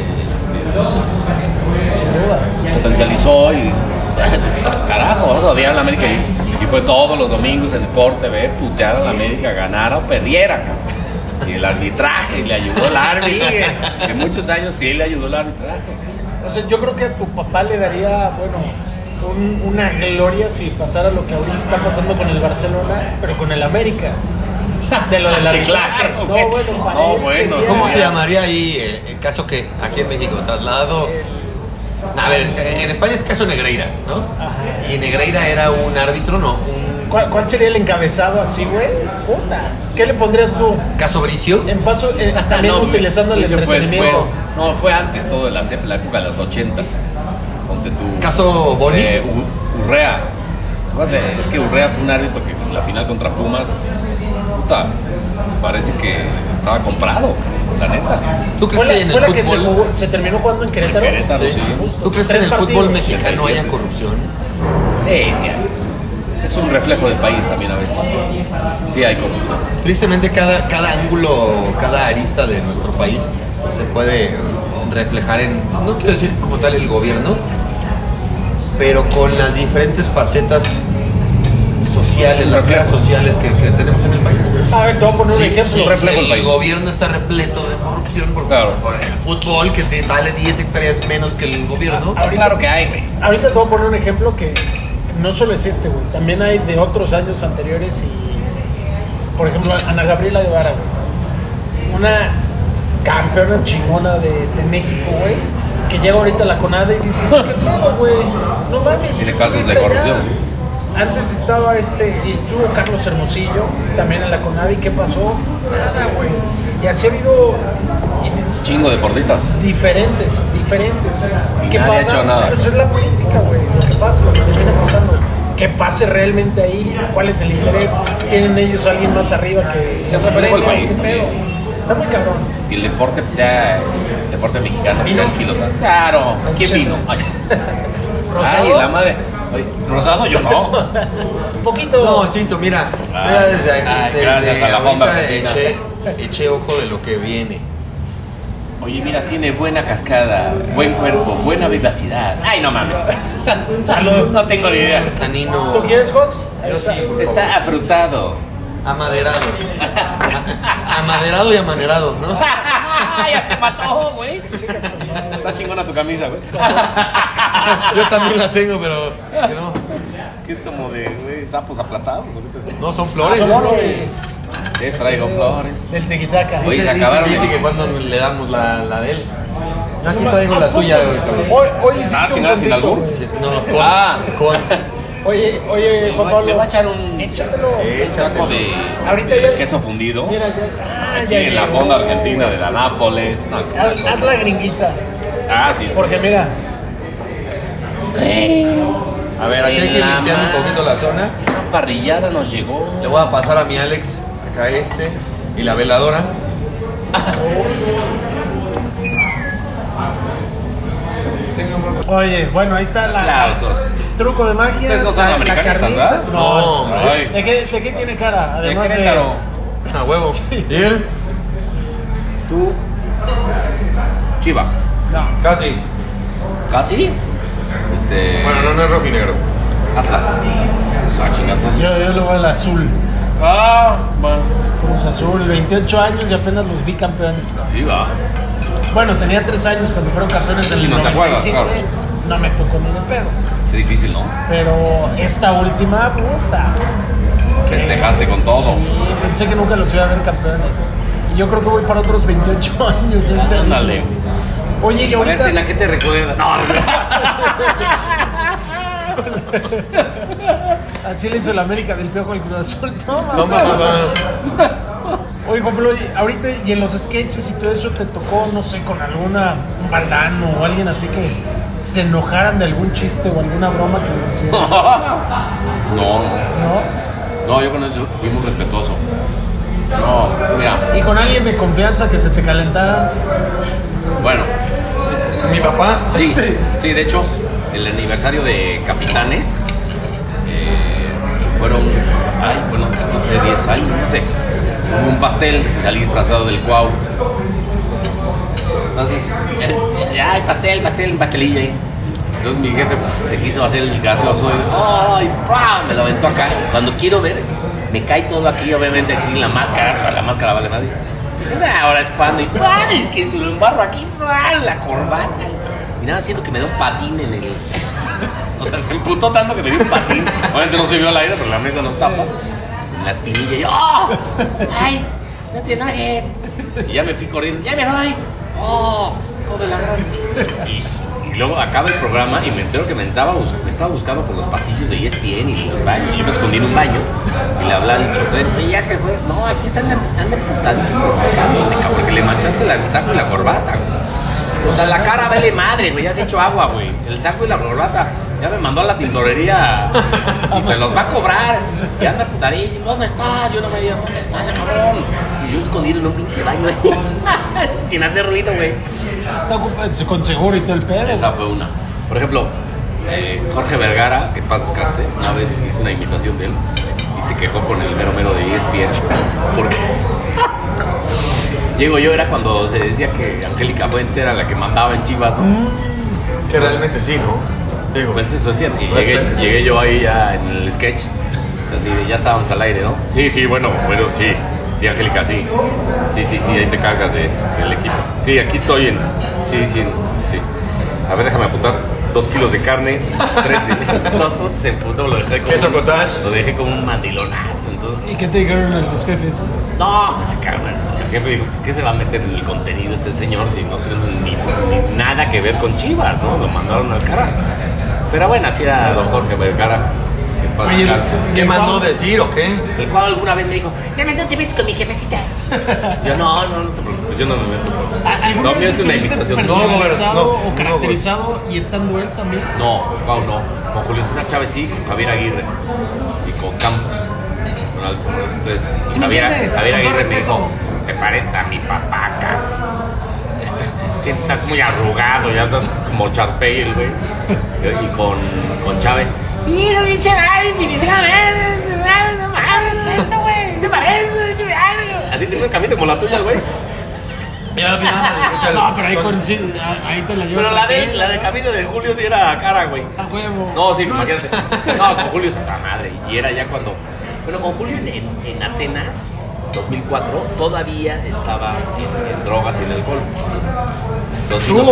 se potencializó y carajo, vamos a odiar a la América. Y fue todos los domingos en Deporte TV, putear a la América, ganara o perdiera. Y el arbitraje, le ayudó el árbitro. Que muchos años sí le ayudó el arbitraje. O sea, yo creo que a tu papá le daría, una gloria si pasara lo que ahorita está pasando con el Barcelona, pero con el América. De lo del arbitraje. Claro. Bueno, ¿Cómo se llamaría ahí el caso que aquí en México trasladado? A ver, en España es caso Negreira, ¿no? Ajá. Y Negreira era un árbitro, ¿no? ¿Cuál sería el encabezado así, güey? Puta. ¿Qué le pondrías tú? ¿Caso Bricio? En paso, también utilizando el entretenimiento. Fue antes todo, la época de los 80s. Ponte tú. ¿Caso Boni? Urrea. Es que Urrea fue un árbitro que en la final contra Pumas, puta, parece que estaba comprado, la neta. ¿Tú crees que en el fútbol se terminó jugando en Querétaro? Sí. ¿Tú crees que en el fútbol mexicano haya corrupción? Sí, hay. Es un reflejo del país también a veces. Sí hay corrupción. Tristemente cada ángulo, cada arista de nuestro país se puede reflejar en, no quiero decir como tal el gobierno, pero con las diferentes facetas sociales, las clases sociales que tenemos en el país. A ver, te voy a poner un ejemplo. El gobierno está repleto de corrupción por el fútbol, que te vale 10 hectáreas menos que el gobierno. Claro que hay, güey. Ahorita te voy a poner un ejemplo que no solo es güey. También hay de otros años anteriores y, por ejemplo, Ana Gabriela Guevara, güey. Una campeona chingona de México, güey. Que llega ahorita a la CONADE y dices, ¿qué pedo, güey? No mames. Tiene casos de corrupción, sí. Antes estaba y estuvo Carlos Hermosillo también en la CONADE. ¿Y qué pasó? Nada, güey. Y así ha habido chingo de deportistas diferentes. ¿Qué nadie pasa? ha hecho nada. Pues es la política, güey. Lo que pasa, lo que termina pasando. ¿Qué pase realmente ahí? ¿Cuál es el interés? ¿Tienen ellos a alguien más arriba que ya reflejo el país también? Está muy cabrón. Y el deporte, pues sea el deporte mexicano, pues sea el kilo. Claro, ¿quién vino? Ay, la madre. Oye, ¿Rosado? Yo no. Un poquito. No, Cinto, mira. Desde aquí, gracias a la bomba eché ojo de lo que viene. Oye, mira, tiene buena cascada, buen cuerpo, buena vivacidad. Ay, no mames. Salud. No tengo ni idea. Tanino. ¿Tú quieres, Jos? Yo sí. Está afrutado. Amaderado. Amaderado y amanerado, ¿no? Ya te mató, güey. Está chingona tu camisa, güey. Yo también la tengo, pero que no. Que es como de, güey, sapos aplastados. No, son flores. Son ¿no? flores. Traigo flores. Del tequitaca. Oye, Dice, se acabaron dice de- que cuando le damos la de él. Yo aquí traigo la tuya, güey. Hoy hiciste un chingada, sin puntito, albur. güey. Sí, no, con. Oye, Juan Pablo. Le voy a echar un Échatelo. taco de Ahorita ya. queso fundido. Mira, ya. Aquí en la fonda argentina de la Nápoles. No, qué Haz cosa. la gringuita. Ah, sí. Porque mira. A ver, aquí hay que ir En la limpiando un poquito la zona. Una parrillada nos llegó. Le voy a pasar a mi Alex, acá y la veladora. Oye, bueno, ahí está la Aplausos. truco de magia. Ustedes no son la americanistas, carnita. ¿verdad? No, hombre. Ay. ¿De qué tiene cara? De Además Querétaro. A huevo. ¿Y él? Tú. Chiva. No. Casi. ¿Casi? Bueno, no es rojo y negro. Atlas. Ah, chingatos. Yo le voy al azul. Ah, bueno. Cruz Azul, 28 años y apenas los vi campeones. Chiva. Bueno, tenía 3 años cuando fueron campeones en el no te acuerdas, 97. claro. No me tocó ni de pedo. Qué difícil, ¿no? Pero esta última, puta. Festejaste con todo. Sí, pensé que nunca los iba a ver campeones. Y yo creo que voy para otros 28 años. Ándale. Oye, y A ver, ahorita. ¿a qué te recuerda? No, Así le hizo el América del Piojo al Cruz Azul. No mames. Oye, Juan Pablo, ahorita y en los sketches y todo eso te tocó, no sé, con alguna un Valdano o alguien así que se enojaran de algún chiste o alguna broma que les hicieron, no. ¿no? No, yo con eso fui muy respetuoso. No, mira, Y con alguien de confianza que se te calentara. bueno, Mi papá. sí, Sí. sí, de hecho, el aniversario de Capitanes, fueron, bueno, no sé, 10 años, no sé, hubo un pastel, salí disfrazado del Cuau. Entonces, ay, pastelillo ahí. Entonces mi jefe se quiso hacer el gracioso y ¡ay, ¡pah! Me lo aventó acá. Cuando quiero ver, me cae todo aquí, obviamente aquí en la máscara vale madre. Dije, "Nah, ahora es cuando, y ¡pah! Es que se lo embarro aquí, ¡pah! La corbata. Y nada, siento que me da un patín en el. O sea, se emputó tanto que me dio un patín. Obviamente no se vio al aire, pero la mesa nos tapa. En la espinilla, y yo, ¡oh! ¡Ay! ¡No te enojes! Y ya me fui corriendo, ¡ya me voy! ¡Oh! ¡Hijo de la gran! Y luego acaba el programa y me entero que me estaba buscando por los pasillos de ESPN y los baños. Yo me escondí en un baño y le hablaba al chofer, y ya se fue. No, aquí anda emputadísimo buscándote, cabrón, porque le manchaste el saco y la corbata, güey. O sea, la cara vale madre, güey, ya se ha hecho agua, güey. El saco y la corbata. Ya me mandó a la tintorería y te los va a cobrar. Y anda putadísimo. ¿Dónde estás? Yo no me digo, ¿dónde estás, cabrón? Y yo escondido en un pinche baño ahí. Sin hacer ruido, güey. Está ocupado con seguro y todo el pedo. Esa fue una. Por ejemplo, Jorge Vergara, que en paz descanse, una vez hizo una imitación de él y se quejó con el mero mero de ESPN. Porque llego yo, era cuando se decía que Angélica Fuentes era la que mandaba en Chivas, ¿no? Que realmente sí, ¿no? Digo, Pues eso hacían. Y Respeto. llegué yo ahí ya en el sketch. Así de, ya estábamos al aire, ¿no? Sí, bueno, sí. Sí, Angélica, sí. Sí, ahí te cargas del equipo. Sí, aquí estoy en. Sí. A ver, déjame apuntar. 2 kilos de carne, 3 de. 2 puntos en puto, lo dejé como. Queso cottage. Lo dejé como un mandilonazo. Entonces. ¿Y qué te dijeron los jefes? No, se cabrón. El jefe dijo, pues ¿qué se va a meter en el contenido este señor si no tiene ni nada que ver con Chivas, ¿no? Lo mandaron al carajo. Pero bueno, así era don Jorge Vergara. Que en paz Oye, descanse. ¿qué mandó decir o qué? El cual alguna vez me dijo, no te metes con mi jefecita. Yo no te preocupes, yo no me meto. ¿Alguna No, vez es una estuviste invitación. personalizado No, o caracterizado y estando él también? No, no. Con Julio César Chávez sí, con Javier Aguirre y con Campos. Con los tres. ¿Sí me Javier entiendes? Aguirre Con todo me respeto. dijo, te pareces a mi papá, cabrón. Estás muy arrugado, ya estás como Charpey el güey. Y con Chávez. Mira, pinche ay, no mames, ¿te parece? Así tiene una camisa como la tuya, güey. Mira, No, pero ahí, ahí te la llevas. Pero la de camisa de Julio sí era cara, güey. A huevo. No, sí, imagínate. No, con Julio santa madre. Y era ya cuando. Bueno, con Julio en Atenas, 2004, todavía estaba en drogas y en alcohol. Entonces, ¿Tú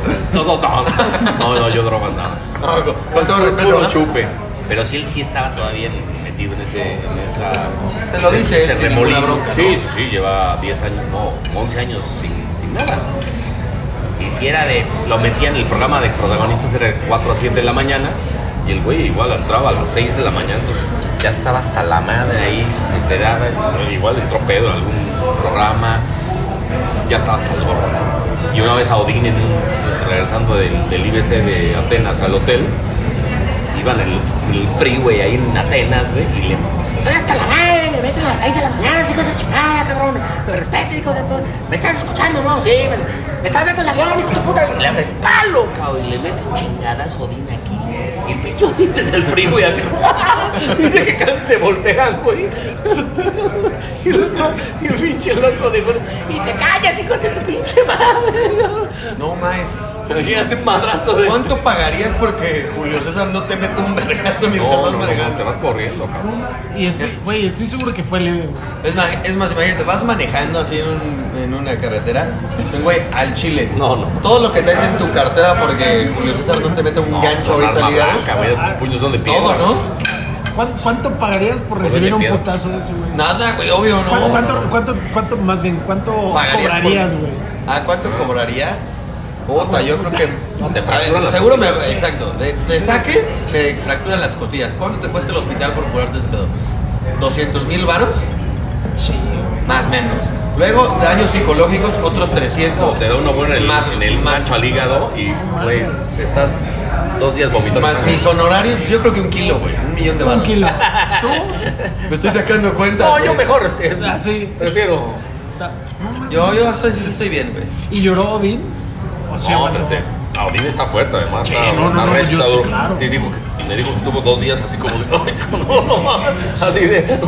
no, yo drogas nada. No, con todo respeto, Puro ¿no? chupe. Pero sí, él sí estaba todavía metido en esa... Te lo dice, ese sin ninguna remolino. bronca, Sí, ¿no? sí, lleva 10 años, no, 11 años sin nada. Y si era lo metían en el programa de protagonistas, era de 4 a 7 de la mañana, y el güey igual entraba a las 6 de la mañana, entonces ya estaba hasta la madre ahí, se enteraba, igual entró pedo en algún programa, ya estaba hasta el gorro. Y una vez a Odín, regresando del IBC de Atenas al hotel, iban en el freeway ahí en Atenas, güey, y le... Estoy hasta la madre, me meten a las 6 de la mañana, hijo de esa chingada, cabrón. Me respete, hijo de puta. ¿Me estás escuchando, no? Sí, me estás dando el avión, hijo de puta. Y le mete palo, cabrón. Y le mete un chingadazo Odín aquí. Y el pinche Odín en el freeway así. Dice que casi se voltean, güey. Y el pinche loco de güey. Y te callas, hijo de tu pinche madre. No más. Imagínate un madrazo de... ¿Cuánto pagarías porque Julio César no te mete un vergazo mientras vas manejando? te vas corriendo, cabrón. Y estoy seguro que fue leve, güey. Es más, imagínate, vas manejando así en una carretera, güey, al chile. No. Todo lo que traes en tu cartera porque Julio César no te mete un gancho ahorita ligado. Esos puños son de piedra. Todo, ¿no? ¿Cuánto pagarías por recibir un putazo de ese, güey? Nada, güey, obvio, no. ¿Cuánto ¿Pagarías cobrarías, güey? ¿Cuánto cobraría? Puta, yo creo que... Te A ver, fracturan las seguro me... costillas, sí. Exacto. De saque, te fracturan las costillas. ¿Cuánto te cuesta el hospital por curarte ese pedo? ¿200,000 varos? Sí. Más o menos. Luego, daños psicológicos, otros 300. Te da uno bueno en el más gancho al hígado y, güey, estás 2 días vomitando. Más mis honorarios, yo creo que 1 kilo, güey. 1,000,000 de varos. Un kilo. ¿Tú? Me estoy sacando cuenta. No, yo mejor, Sí. prefiero... Yo estoy bien, güey. ¿Y lloró Odín? O sea, No, bueno, Odín está fuerte, además. Sí, está no, arresto, yo sí, está duro. claro. Sí, me dijo que estuvo 2 días así como de... Ay, no mames. Así de...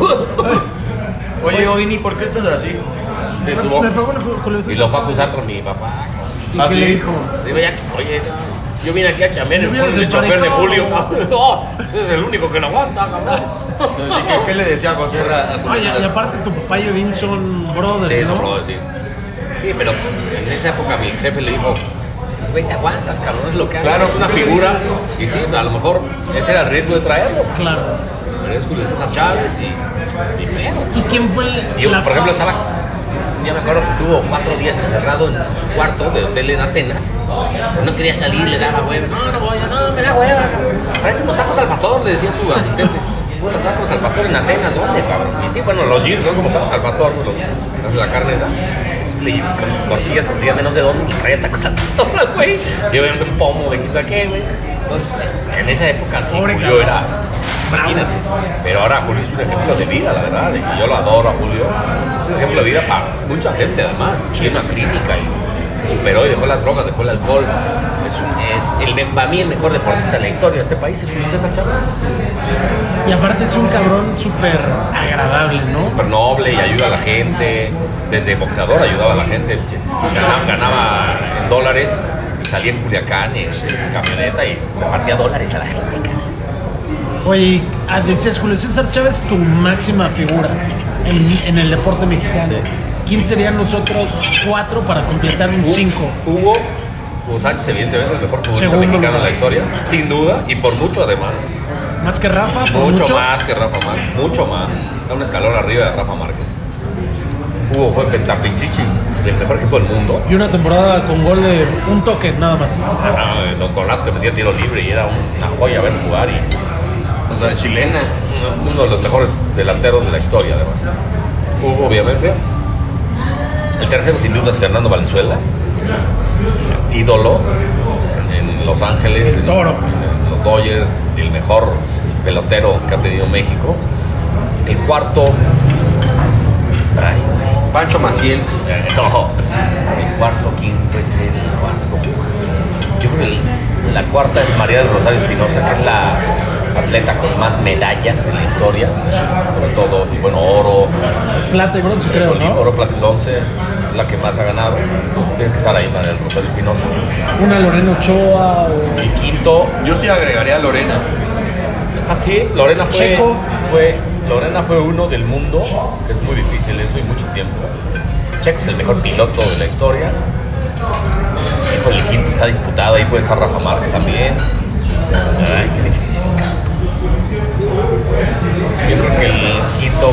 Oye, Odín, ¿y por qué estás así? Estuvo- me pegó Julio César. Y lo fue a acusar con mi papá. ¿Y ¿Ah, qué sí? le dijo? Digo, ya, oye, yo vine aquí a chambear en Yo el vine chofer de desemparejado. Julio. Cabrón. No, ese es el único que lo aguanta, cabrón. ¿Qué le decía José Ra? Oye, y aparte tu papá y Odín son brothers, Sí, ¿no? eso, brother, sí. Sí, pero pues, en esa época mi jefe le dijo, pues güey, te aguantas, cabrón, es lo que hay. Claro, es una ¿qué le figura. dices? Y sí, a lo mejor ese era el riesgo de traerlo. Claro. Pero es Julio César Chávez y pedo. ¿Y quién fue Y yo, por ejemplo, estaba, ya me acuerdo que estuvo 4 días encerrado en su cuarto de hotel en Atenas. Pero no quería salir, le daba hueva. No voy, no, me da hueva, cabrón. Tráete unos tacos al pastor, le decía su asistente. Puta, tacos al pastor en Atenas, ¿dónde, cabrón? Y sí, bueno, los jeans son como tacos al pastor, los de la carne esa. Pues le con tortillas conseguían de no sé dónde y traía tacos al pastor, güey. Y obviamente un pomo de quizá qué, güey. Entonces, en esa época sí, Pobre Julio cabrón. era... Imagínate. Pero ahora Julio es un ejemplo de vida, la verdad. Y yo lo adoro a Julio. Es un ejemplo de vida para mucha gente, además. Tiene una clínica y se superó y dejó las drogas, dejó el alcohol. Para mí el mejor deportista de la historia de este país es Julio César Chávez. Y aparte es un cabrón súper agradable, ¿no? Súper noble y ayuda a la gente. Desde boxeador ayudaba a la gente. Ganaba en dólares y salía en Culiacán en camioneta y repartía dólares a la gente, cara. Oye, decías Julio César Chávez, tu máxima figura en el deporte mexicano. ¿Quién serían los otros 4 para completar un 5? Hugo Sánchez, evidentemente, el mejor futbolista Segundo mexicano lugar. de la historia, sin duda, y por mucho además. ¿Más que Rafa? ¿Por Mucho más que Rafa Márquez, mucho más. Está un escalón arriba de Rafa Márquez. Hugo fue Pentapinchichi, el mejor equipo del mundo. Y una temporada con gol de un toque, nada más. Los golazos que metía tiro libre y era una joya verlo jugar. Y O sea, chilena. uno de los mejores delanteros de la historia, además. Hugo, obviamente. El tercero, sin duda, es Fernando Valenzuela, ídolo en Los Ángeles, El Toro. en los Dodgers, el mejor pelotero que ha tenido México. El cuarto, ay, güey, Pancho Maciel. no, el cuarto, quinto es el cuarto. Yo creo que la cuarta es María del Rosario Espinosa, que es la atleta con más medallas en la historia, sobre todo, y bueno, oro, Plata y bronce, creo, ¿no? oro, plata y bronce, es la que más ha ganado. Tiene que estar ahí María del Rosario Espinosa. Una Lorena Ochoa o... Y quinto, Yo sí agregaría a Lorena. sí, Lorena Checo. Lorena fue uno del mundo, que es muy difícil eso y mucho tiempo. Checo es el mejor piloto de la historia. mejor el quinto está disputado, ahí puede estar Rafa Márquez también. Ay, qué difícil. Yo creo que el quinto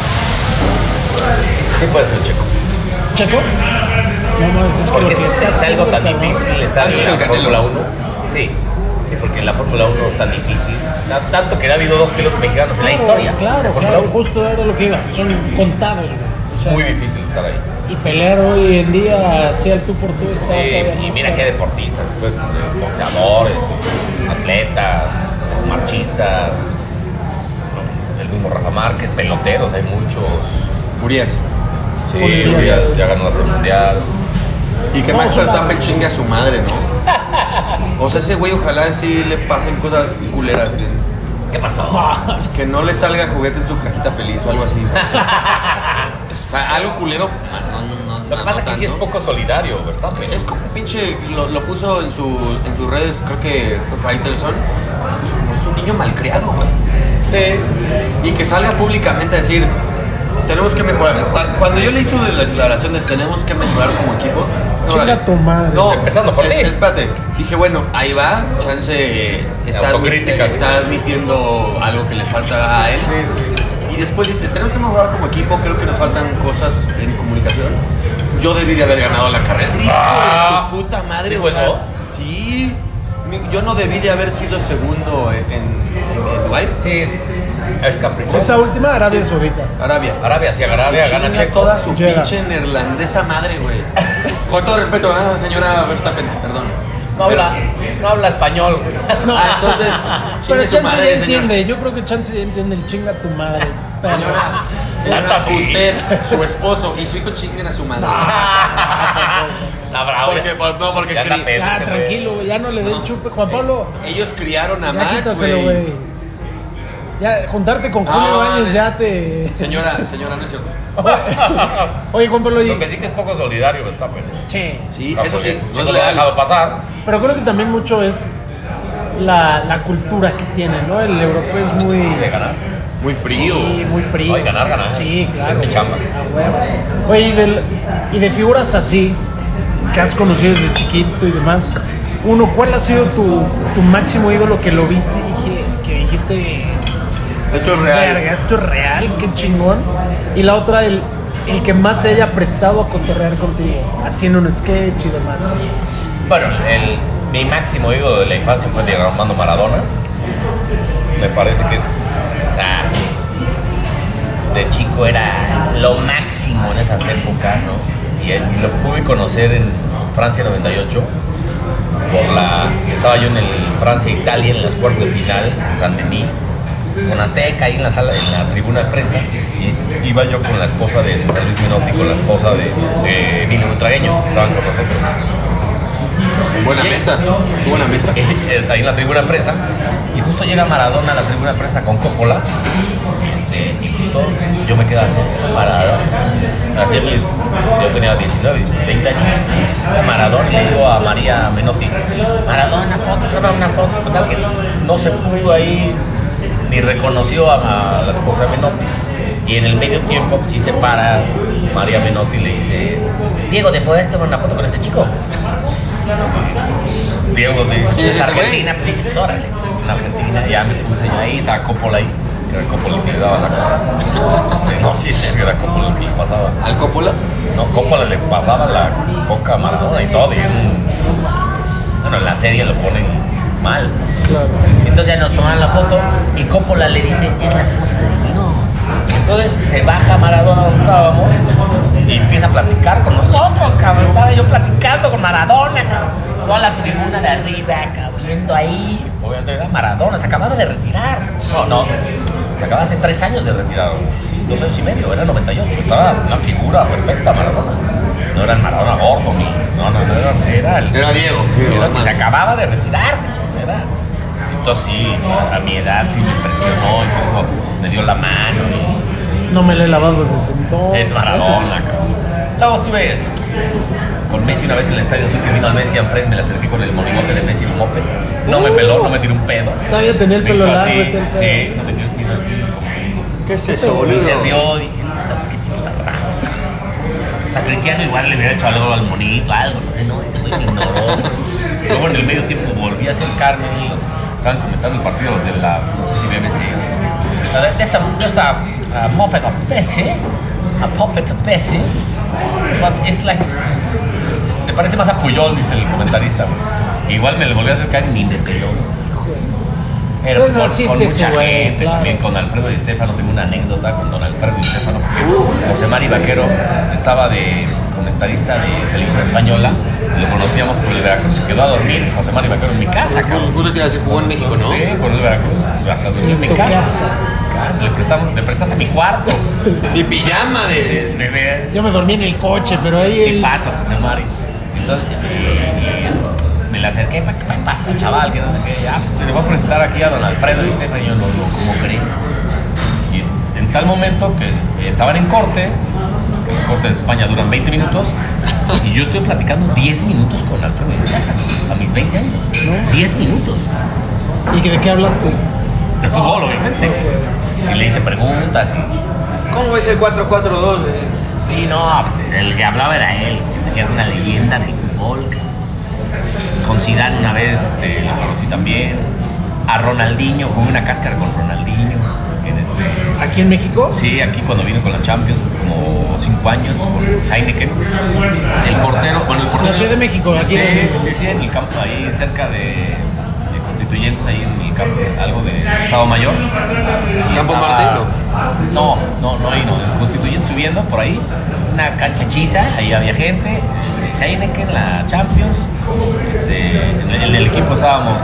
sí puede ser Checo. ¿Checo? No, es porque que es algo tan difícil estar en la Fórmula 1. Sí, porque en la Fórmula 1 es tan difícil. O sea, tanto que ha habido 2 pilotos mexicanos en la historia. Claro, justo era lo que iba. Son contados, güey. O sea, muy difícil estar ahí. Y pelear hoy en día, sea el tú por tú, está. Y mira qué deportistas, pues, boxeadores, atletas, marchistas, el mismo Rafa Márquez, peloteros, hay muchos. Urias. Sí, Urias ya ganó la Serie Mundial. Y que Max Verstappen chingue a su madre, ¿no? O sea, ese güey ojalá sí le pasen cosas culeras. ¿Qué pasó? Que no le salga juguete en su cajita feliz o algo así. O sea, algo culero. Lo que pasa es que sí es poco solidario, Verstappen. Es como un pinche, lo puso en sus redes, creo que Faitelson. Como es un niño malcriado, güey. Sí. Y que salga públicamente a decir, tenemos que mejorar. Cuando yo le hice la declaración de tenemos que mejorar como equipo, chinga tu madre. No, empezando por ti. Espérate. Dije, bueno, ahí va. Chance está admitiendo algo que le falta a él. Sí. Y después dice, tenemos que mejorar como equipo. Creo que nos faltan cosas en comunicación. Yo debí de haber ganado la carrera. Hijo de tu puta madre, ¿digo eso? Sí. Yo no debí de haber sido segundo en Dubai. Sí, es caprichoso. Esta última Arabia Saudita. Arabia, si Arabia gana Checo. Toda su Llega. pinche neerlandesa madre, güey. Con todo respeto, señora Verstappen, perdón. No habla español. No. Entonces, Pero chingue su Chance madre, ya señor. entiende. Yo creo que Chance ya entiende el chinga tu madre. Pero... Señora, sí. usted, su esposo y su hijo chinguen a su madre. Está bravo. Porque Ya anda pedo Ya, este güey. tranquilo, güey, ya no le den chupe. Juan Pablo, ellos criaron a ya Max, quítaselo, güey. güey. Ya, juntarte con Julio Áñez ya te... Señora, no es cierto. Oye, Juan Pablo, Lo que sí que es poco solidario Verstappen. che. Sí, O sea, eso porque sí, no Checo es lo ha leal. dejado pasar. Pero creo que también mucho es la cultura que tiene, ¿no? El europeo es muy... De ganar. Muy frío. Sí, muy frío. No, y ganar. Sí, claro. Es mi chamba. A huevo. Oye, y de figuras así, que has conocido desde chiquito y demás, uno, ¿cuál ha sido tu máximo ídolo que lo viste y que dijiste... Esto es real. Verga, esto es real, qué chingón. Y la otra, el que más se haya prestado a cotorrear contigo, haciendo un sketch y demás. Bueno, mi máximo ídolo de la infancia fue Diego Armando Maradona. Me parece que es, o sea, de chico era lo máximo en esas épocas, ¿no? Y lo pude conocer en Francia 98. Estaba yo en el Francia-Italia en los cuartos de final, en Saint-Denis, con Azteca ahí en la sala, en la tribuna de prensa. Y iba yo con la esposa de César Luis Menotti, con la esposa de Emilio Butragueño, que estaban con nosotros. Buena mesa. Ahí en la tribuna de prensa. Y justo llega Maradona a la tribuna de prensa con Coppola. Y justo yo me quedaba así, está Maradona. Yo tenía 19, 20 años. Está Maradona y le digo a María Menotti, Maradona, una foto. Total que no se pudo ahí, ni reconoció a la esposa de Menotti. Y en el medio tiempo sí se para María Menotti y le dice, Diego, ¿te puedes tomar una foto con ese chico? Diego es Argentina, pues sí, pues órale. En Argentina, ya me puse yo ahí, estaba Coppola ahí, que era Coppola el que le daba la coca. No, sí, en serio, era Coppola el que le pasaba. ¿Al Coppola? No, Coppola le pasaba la coca a Maradona y todo. Bueno, en la serie lo ponen mal. Entonces ya nos tomaron la foto y Coppola le dice, es la esposa de Diego. Entonces se baja Maradona donde estábamos y empieza a platicar con nosotros, cabrón. Estaba yo platicando con Maradona, cabrón. Toda la tribuna de arriba, cabrón, viendo ahí. Obviamente era Maradona, se acababa de retirar. No, se acababa hace 3 años de retirar. Sí, 2 años y medio, era 98. Estaba una figura perfecta Maradona. No era el Maradona gordo, ni. No, era el. Era Diego. Se acababa de retirar, cabrón. Entonces sí, a mi edad sí me impresionó, incluso me dio la mano y... No me la he lavado desde entonces. Es Maradona, cabrón. Luego estuve con Messi una vez en el Estadio Azul, que vino al Messi Anfred, me le acerqué con el monigote de Messi, el moped. No me peló, no me tiró un pedo. Todavía tenía el Me pelo hizo largo. así, Sí. no me tiró el piso así, como que... ¿Qué es eso, Y boludo? se rió, dije, puta, pues qué tipo tan raro. O sea, Cristiano igual le hubiera hecho algo al monito, algo, no sé, no, este güey me ignoró. Luego en el medio tiempo volví a acercarme y estaban comentando el partido los de la, no sé si BBC o no sé. There's a moped of Messi, a puppet of Messi, but it's like, se parece más a Puyol, dice el comentarista, güey. Igual me le volví a acercar y ni me peló. Pero pues con mucha gente, claro. También con Alfredo Di Stéfano, tengo una anécdota con don Alfredo Di Stéfano, porque José Mari Vaquero estaba de comentarista de televisión española, lo conocíamos por el Veracruz, se quedó a dormir José Mari Vaquero en mi casa, cabrón. Justo que se jugó en México, ¿no? Sí, con el Veracruz, hasta dormir en mi casa. Le prestaste mi cuarto. Mi pijama de... Yo me dormí en el coche, pero ahí... ¿Qué pasa, José Mari? Entonces, me le acerqué, ¿qué pasa, chaval? Que no sé qué, ya, pues te voy a presentar aquí a don Alfredo Di Stéfano. Y yo, no, ¿cómo crees? Y en tal momento que estaban en corte, que los cortes de España duran 20 minutos, y yo estoy platicando 10 minutos con Alfredo Di Stéfano, a mis 20 años. ¿No? 10 minutos. ¿Y de qué hablaste? De fútbol, obviamente. Y le hice preguntas y... ¿Cómo ves el 4-4-2? Sí, no, pues el que hablaba era él, siempre era una leyenda del fútbol. Con Zidane una vez lo conocí también. A Ronaldinho, jugué una cáscara con Ronaldinho. ¿Aquí en México? Sí, aquí cuando vino con la Champions, hace como 5 años, con Heineken. El portero, La Ciudad de México, aquí. Sí, en el campo, ahí cerca de Constituyentes, ahí en el campo, algo de Estado Mayor. ¿Campo Marte? No, ahí no. En Constituyentes subiendo por ahí, una cancha hechiza, ahí había gente. Heineken, la Champions. En el equipo estábamos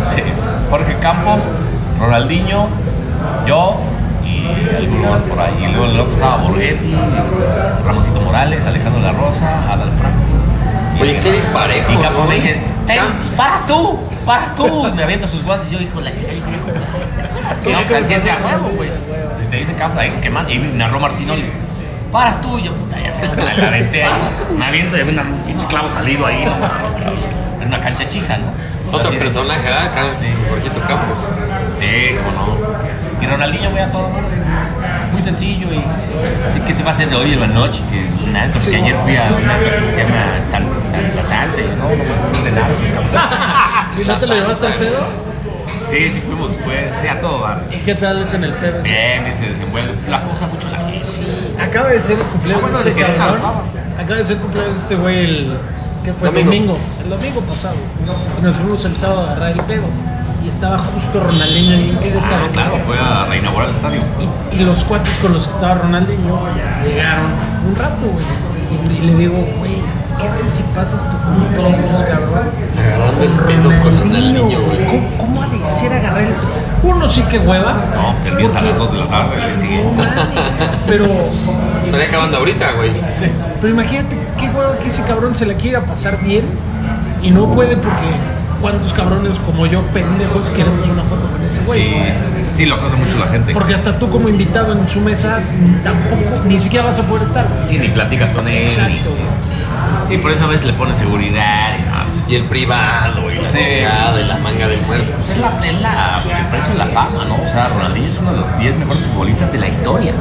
Jorge Campos, Ronaldinho, yo y algunos más por ahí. Y luego el otro estaba Borghetti, Ramoncito Morales, Alejandro La Rosa, Adal Franco. Oye, qué disparejo. Y Campos me dije, ¡paras tú! Y me avienta sus guantes. Yo, hijo, la chica, yo quería jugar. No, pues así es de a huevo, güey. Si te dice Campos, ahí, ¿qué más? Y narró Martinoli. Paras tú, y yo, puta, ya me la aventé ahí. Me aviento y había un pinche clavo salido ahí, no mames, cabrón. En una cancha hechiza, ¿no? Otro personaje, sí. Jorgito Campos. Sí, cómo no. Y Ronaldinho, güey, a todo mundo. Muy sencillo y así que se va a hacer de hoy en la noche, que un antro, que ayer fui a un antro que se llama La Santa, no es de narcos, cabrón. ¿Y no te lo llevaste al pedo? Sí, fuimos después, sí, a todo dar. ¿Y qué tal es en el pedo? Bien, se desenvuelve, pues la cosa mucho la gente. Sí, acaba de ser el cumpleaños de este cabrón. Acaba de ser el cumpleaños de este güey ¿qué fue? Domingo. El domingo pasado. Y nos fuimos el sábado a agarrar el pedo. Y estaba justo Ronaldinho ahí en Querétaro. Claro, fue a reinaugurar el estadio. Y los cuates con los que estaba Ronaldinho llegaron un rato, güey. Y le digo, güey, ¿qué haces si pasas tu cumpleaños, cabrón? Agarrando el pedo con Ronaldinho, güey. ¿Cómo ha de ser agarrar el pedo? Uno sí que hueva. No, pues empieza a las 2 de la tarde el día siguiente. Pero... Estaría acabando ahorita, güey. Sí. Pero imagínate qué hueva que ese cabrón se la quiera pasar bien y no puede porque... ¿Cuántos cabrones como yo, pendejos, queremos una foto con ese güey? Sí, lo acosa mucho la gente. Porque hasta tú como invitado en su mesa tampoco, ni siquiera vas a poder estar. Sí, ni platicas con él. Exacto. Sí, por eso a veces le pones seguridad y el privado y la chingada y la manga del muerto. Pues es el precio de la fama, ¿no? O sea, Ronaldinho es uno de los 10 mejores futbolistas de la historia.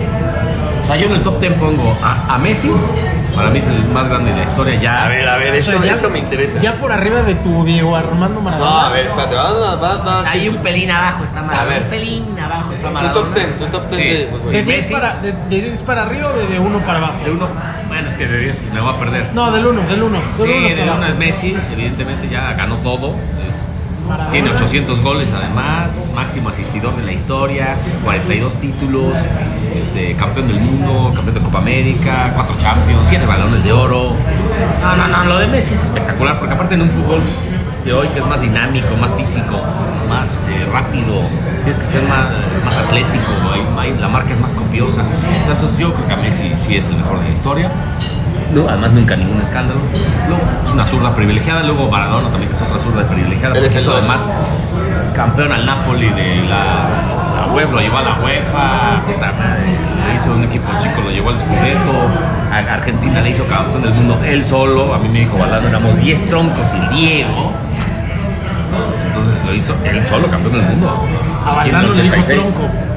O sea, yo en el top 10 pongo a Messi. Para mí es el más grande de la historia ya. A ver, esto me interesa. Ya por arriba de tu Diego Armando Maradona. No, a ver, espérate, vas. Hay un pelín abajo está Maradona. A ver. Un pelín abajo está Tu Maradona. top 10 Sí. ¿De 10 para arriba o de 1 para abajo? De uno, bueno, es que de 10 me voy a perder. No, del 1. Sí, del 1 es Messi, evidentemente ya ganó todo. Tiene 800 goles además, máximo asistidor de la historia, 42 títulos, campeón del mundo, campeón de Copa América, 4 Champions, 7 balones de oro. No, lo de Messi es espectacular porque aparte en un fútbol de hoy que es más dinámico, más físico, más rápido, tienes que ser más atlético, la marca es más copiosa. O sea, entonces yo creo que a Messi sí es el mejor de la historia. No, además nunca ningún escándalo. Luego es una zurda privilegiada. Luego Maradona también, que es otra zurda privilegiada. Porque eso además campeón al Napoli de la UEFA, lo llevó a la UEFA. Le hizo un equipo chico, lo llevó al Scudetto. A Argentina le hizo campeón del mundo él solo. A mí me dijo Balano, éramos 10 troncos y Diego. Entonces lo hizo él solo campeón del mundo. A Balano le dijo tronco.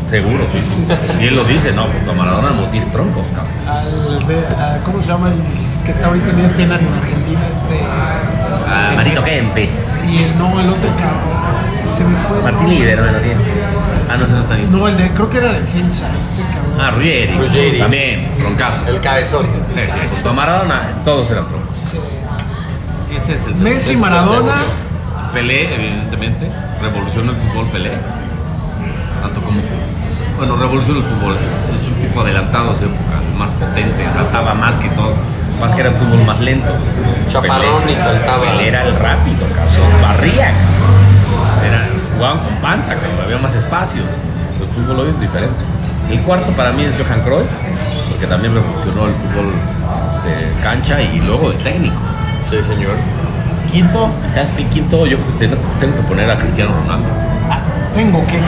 Seguro, sí. Y él lo dice, no, porque a Maradona nos 10 troncos, cabrón. ¿Cómo se llama el que está ahorita en ESPN en Argentina? Marito Kempes. Y el otro cabrón. Se me fue. Martín Líder, ¿no? ¿Quién? No, ese no está listo. No, creo que era defensa, cabrón. Ruggeri. También, troncazo. El cabezón. Sí. Con Maradona, todos eran troncos. Sí. Ese es el Messi, ese es el Maradona. Pelé, evidentemente. Revolucionó el fútbol, Pelé. Tanto como. Bueno, revolucionó el fútbol. Es un tipo adelantado a su época, más potente, saltaba más que todo. Más que era un fútbol más lento. Entonces, Chaparrón Pelé, y saltaba. Pelé era el rápido, cabrón. Los barría, cabrón. Jugaban con panza, cabrón. Había más espacios. El fútbol hoy es diferente. El cuarto para mí es Johan Cruyff, porque también revolucionó el fútbol de cancha y luego de técnico. Sí, señor. Quinto. ¿Sabes qué? El quinto, yo creo que tengo que poner a Cristiano Ronaldo. Tengo que.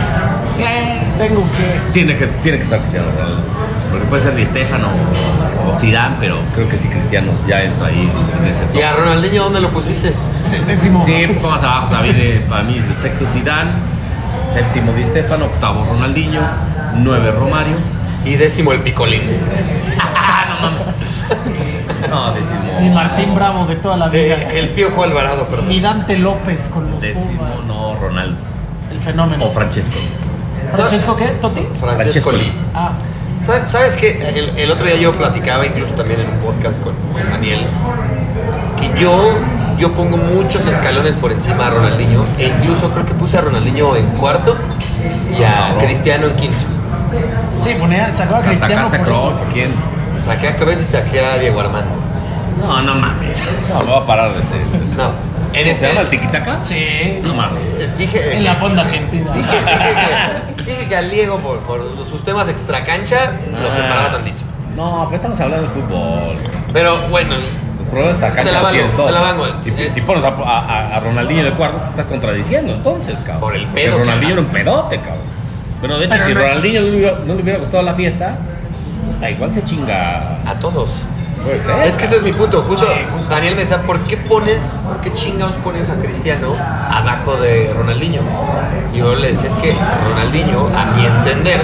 Tiene que estar Cristiano Ronaldo. Porque puede ser Di Stéfano o Zidane, pero creo que sí Cristiano ya entra ahí en ese top. ¿Y a Ronaldinho dónde lo pusiste? Décimo. Sí, un poco más abajo. O sea, para mí es el sexto Zidane, séptimo Di Stéfano, octavo Ronaldinho, 9 Romario. Y décimo el Picolín. No mames. No, décimo. Ni Martín Bravo de toda la vida. El Piojo Alvarado, perdón. Ni Dante López con los Décimo, Pumas. no, Ronaldo. El fenómeno. O Francesco. ¿Francesco qué? ¿Totti? Francesco Lee. Ah. ¿Sabes qué? El otro día yo platicaba, incluso también en un podcast con Daniel, que yo pongo muchos escalones por encima a Ronaldinho, e incluso creo que puse a Ronaldinho en cuarto y a Cristiano en quinto. Sí, sacaba a Cristiano. ¿Sacaste a Cruyff o quién? Saqué a Cruyff y saqué a Diego Armando. No mames. No, me voy a parar de ese. No. ¿Se llama el tiquitaca? Sí. No mames. Dije, En la fonda argentina. dije que al Diego, por sus temas extracancha, lo separaba tantito. No, pero estamos hablando de fútbol. Pero bueno, Los problemas de esta Te la cancha valgo, tienen todo. te la valgo. Si pones a Ronaldinho de cuarto, te estás contradiciendo entonces, cabrón. Por el Porque pedo que Ronaldinho era da. un pedote, cabrón. Bueno, de hecho, Pero si no es- Ronaldinho no le hubiera gustado la fiesta, puta, igual se chinga. a todos. Puede ser. Es que ese es mi punto. Justo Sí, justo. Daniel me decía, ¿por qué chingados pones a Cristiano abajo de Ronaldinho? Y yo le decía, es que Ronaldinho, a mi entender,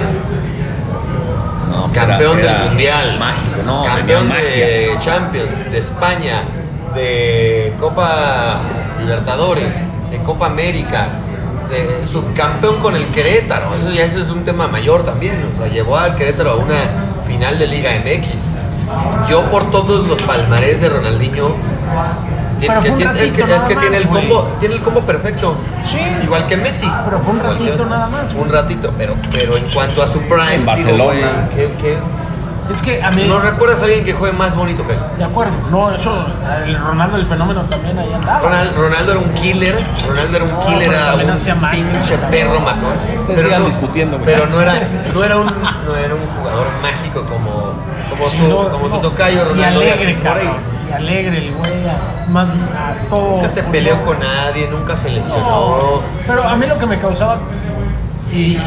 No, pues campeón era del Mundial, Mágico, no. campeón tenía de magia. Champions, de España, de Copa Libertadores, de Copa América, de subcampeón con el Querétaro. Eso es un tema mayor también. O sea, llevó al Querétaro a una final de Liga MX. Yo por todos los palmarés de Ronaldinho, Pero fue un ratito nada tiene el más, combo, tiene el combo perfecto. Sí. Igual que Messi. Pero fue un Igual ratito que- nada más, güey. Un ratito, pero en cuanto a su prime, En digo, Barcelona. güey, ¿qué? Es que a mí. ¿No recuerdas a alguien que juegue más bonito que él? De acuerdo. No, eso. El Ronaldo, el fenómeno también ahí andaba. Ronaldo era un killer. Ronaldo era un No, killer, pero era también un hacía magia. pinche perro matón. sigan discutiendo, güey. Pero no era un jugador mágico como Sí, su tocayo Y Ronaldo de alegre, Asís por ahí. cabrón. Y alegre el güey. Más a todo. Nunca se peleó con nadie, nunca se lesionó. No, pero a mí lo que me causaba y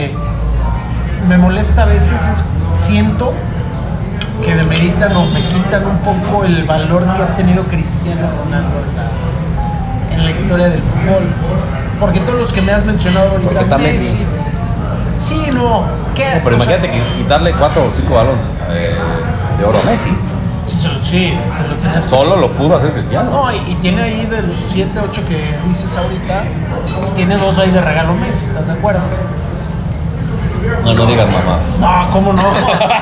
me molesta a veces es siento que demeritan o me quitan un poco el valor que ha tenido Cristiano Ronaldo en la historia del fútbol. Porque todos los que me has mencionado, Porque está Messi. Sí, no. ¿Qué? No, pero O sea, imagínate quitarle 4 o 5 balones de oro a Messi. Sí, te lo tenías. Solo lo pudo hacer Cristiano. No, y tiene ahí de los 7, 8 que dices ahorita, tiene 2 ahí de regalo Messi, ¿estás de acuerdo? No digas mamadas. No, ¿cómo no?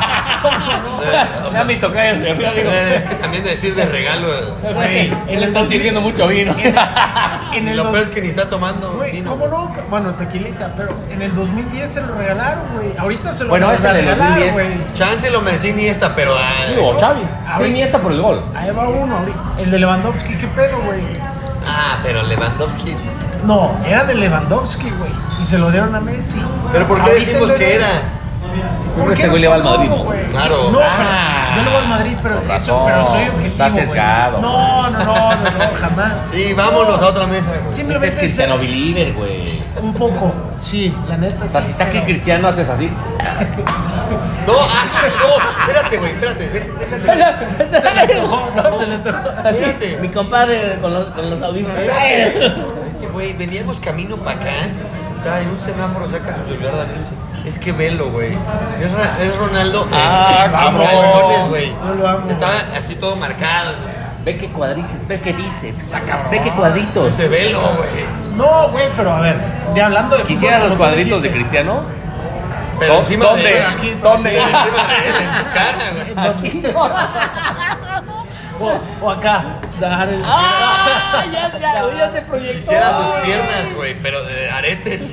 O sea, mi tocayo se ríe, digo. es que también de decir de regalo. Güey, en el 2000 mucho vino. en el Lo dos- peor es que ni está tomando Güey, vino. ¿cómo no? Bueno, tequilita, pero en el 2010 se lo regalaron, güey. Ahorita se lo Bueno, esa del regalaron, 2010. güey. Chance lo merecí ni esta, pero. Sí, o Xavi. Ahorita- Iniesta por el gol. Ahí va uno, ahorita. El de Lewandowski, ¿qué pedo, güey? Pero Lewandowski. No, era de Lewandowski, güey. Y se lo dieron a Messi. ¿Pero por qué Ahorita decimos el de- que era? ¿Por Este qué güey no le va al fue Madrid, todo, ¿no? güey? Claro. No, Ah, yo le voy al Madrid, pero, con eso, pero razón. soy objetivo. Está güey. sesgado. No, jamás. Sí, vámonos a otra mesa. Simplemente Este es Cristiano Believer, güey. Un poco, sí, la neta. O sea, si está aquí Cristiano, haces así. No, espérate, güey, espérate. Déjate. Se le antojó, no, se le antojó. Espérate. Mi compadre con los audífonos. Este güey, veníamos camino para acá. está en un semáforo, saca su celular, Daniel, es que velo, güey. Es Ronaldo cabrón. calzones, güey. No lo amo. Estaba así todo marcado. Ve qué cuadrices, ve qué bíceps, ve qué cuadritos. Ese velo, güey. No, güey, pero a ver, de hablando de ¿Quisieras fútbol, los como tú cuadritos de dijiste, Cristiano? Pero encima ¿Dónde? de Aquí, ¿Dónde? encima de él, en su cara, güey. O acá, dar el... Ya se proyectó. Quisiera sus piernas, güey, pero de aretes.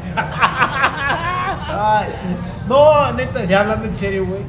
Ay, no, neta, ya hablando en serio, güey.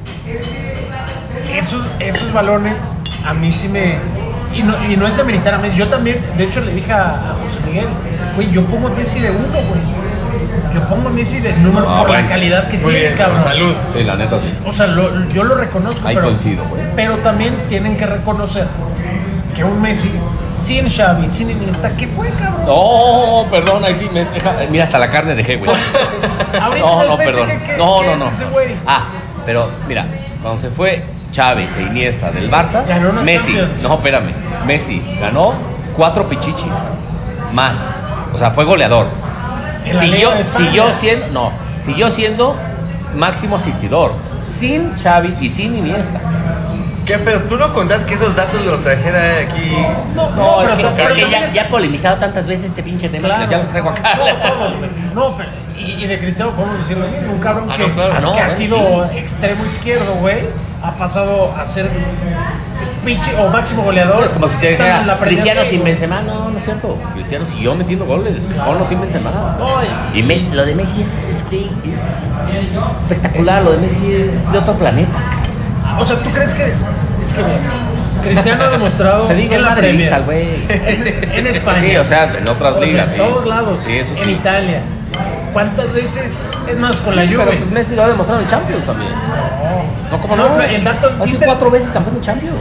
Esos balones a mí sí me... Y no es de militar a Messi. Yo también, de hecho, le dije a José Miguel, güey, yo pongo a Messi de 1, güey. Yo pongo a Messi de número por bueno. la calidad que Muy tiene, bien, cabrón. salud. Sí, la neta sí. O sea, yo lo reconozco, Ahí coincido, güey. pero también tienen que reconocer que un Messi sin Xavi, sin Iniesta, ¿qué fue, cabrón? No, perdón, ahí sí me deja. Mira, hasta la carne dejé, güey. Ahorita No, en el no, PSG, perdón. ¿qué No, es no. ese güey? Ah, pero mira, cuando se fue Xavi e Iniesta del Barça, Ganó una Messi, Champions. no, espérame, Messi ganó 4 pichichis más. O sea, fue goleador. En la Liga de España. Siguió siendo máximo asistidor. Sin Xavi y sin Iniesta. ¿Qué? Pero tú no contás que esos datos los trajera aquí. No, es que Ya ha polemizado tantas veces este pinche tema. Claro. ya los traigo acá. No, todos, güey. No, pero, y de Cristiano podemos decir lo mismo. Un cabrón Ah, que, no, claro. que ha bueno, sido extremo izquierdo, güey. Ha pasado a ser pinche o máximo goleador. Es como si te Estando en dijera la Premier Cristiano League, sin güey. Benzema, no es cierto. Cristiano siguió metiendo goles. Con o sin Benzema. No, Y Messi, lo de Messi es espectacular, lo de Messi es de otro planeta. o sea, ¿tú crees que es que mira, Cristiano ha demostrado Te digo, que es en la madridista, Premier, güey. en España, Sí, o sea, en otras o sea, ligas. en sí. todos lados, Sí, eso en sí. Italia. ¿Cuántas veces? Es más, con la Pero Juve. pues Messi lo ha demostrado en Champions también. No, ¿cómo no? No, el dato Ha sido 4 veces campeón de Champions.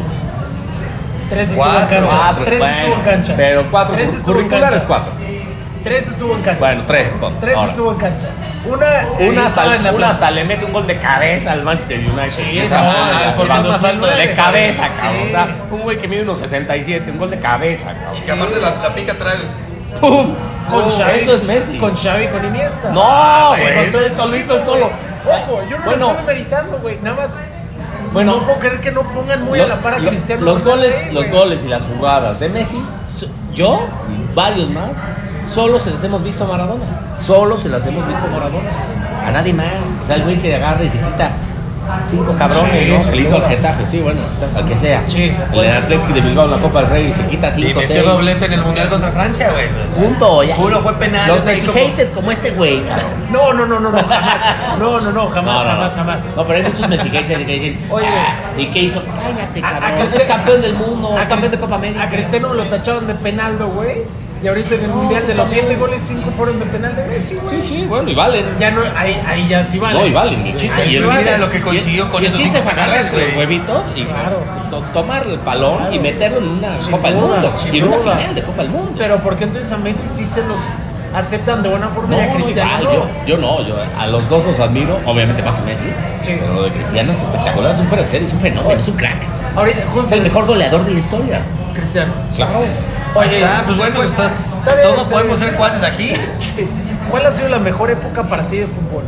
3 estuvo en cancha. 4, 3 estuvo en cancha. Pero 4 3 estuvo en curriculares, cancha. 4. 3 estuvo en cancha. Bueno, 3. 3 estuvo en cancha. Una estaba en la plaza. hasta le mete un gol de cabeza al Manchester United. Sí, Esa no, bola, el portero cuando más alto de de cabeza, sí. cabrón. O sea, un güey que mide unos 67, un gol de cabeza, cabrón. Que aparte la pica atrás. ¡Pum! Con No, Xavi, eso es Messi. Con Xavi, con Iniesta. No, Con güey, todo eso lo ese hizo él equipo, solo. güey. Ojo, yo no Bueno. lo estoy demeritando, güey. Nada más. Bueno, no puedo creer que no pongan muy a la par a Cristiano. los Ronaldo, goles y las jugadas de Messi, yo y varios más, solo se las hemos visto a Maradona. Solo se las hemos visto a Maradona. A nadie más. O sea, el güey que agarra y se quita 5 cabrones, Sí, ¿no? sí, Que le hizo al claro. Getafe, sí, bueno. Al que sea. Sí. El Atlético de Bilbao en la Copa del Rey y se quita Y 5, metió 6. doblete en el Mundial contra Francia, güey. Punto. Ya. Uno fue penal. Los otro ahí Messi como- haters como este güey, cabrón. No, jamás. No, jamás. No, pero hay muchos Messi haters que dicen, Oye. ¿y qué hizo? Cállate, A cabrón. Cristiano- Es campeón del mundo, es campeón de Copa A América. Cristiano lo tacharon de penaldo, güey. Y ahorita en el No, Mundial sí de los está 7 bien. goles, 5 fueron de penal de Messi, güey. Sí, bueno, y valen. Ya no, ahí ya sí vale. No, y valen. Y el chiste, Ahí y el sí vale chiste- lo que consiguió con y el esos chiste es 5 agarrar penales, entre los güey. huevitos y Claro. tomar el balón Claro. y meterlo en una Sin Copa del duda, Mundo. sin Y en una duda. final de Copa del Mundo. Pero ¿por qué entonces a Messi sí se los aceptan de buena forma No, y a no, Cristiano? igual, yo no, yo a los dos los admiro, obviamente más a Messi, Sí. pero lo de Cristiano es espectacular, es un fuera de serie, es un fenómeno, es un crack. Ahorita, Es justo el mejor goleador de la historia. Cristiano. Claro. Oye, Está, pues bueno, bien, todos está podemos bien. ser cuates aquí. Sí. ¿Cuál ha sido la mejor época para ti de fútbol?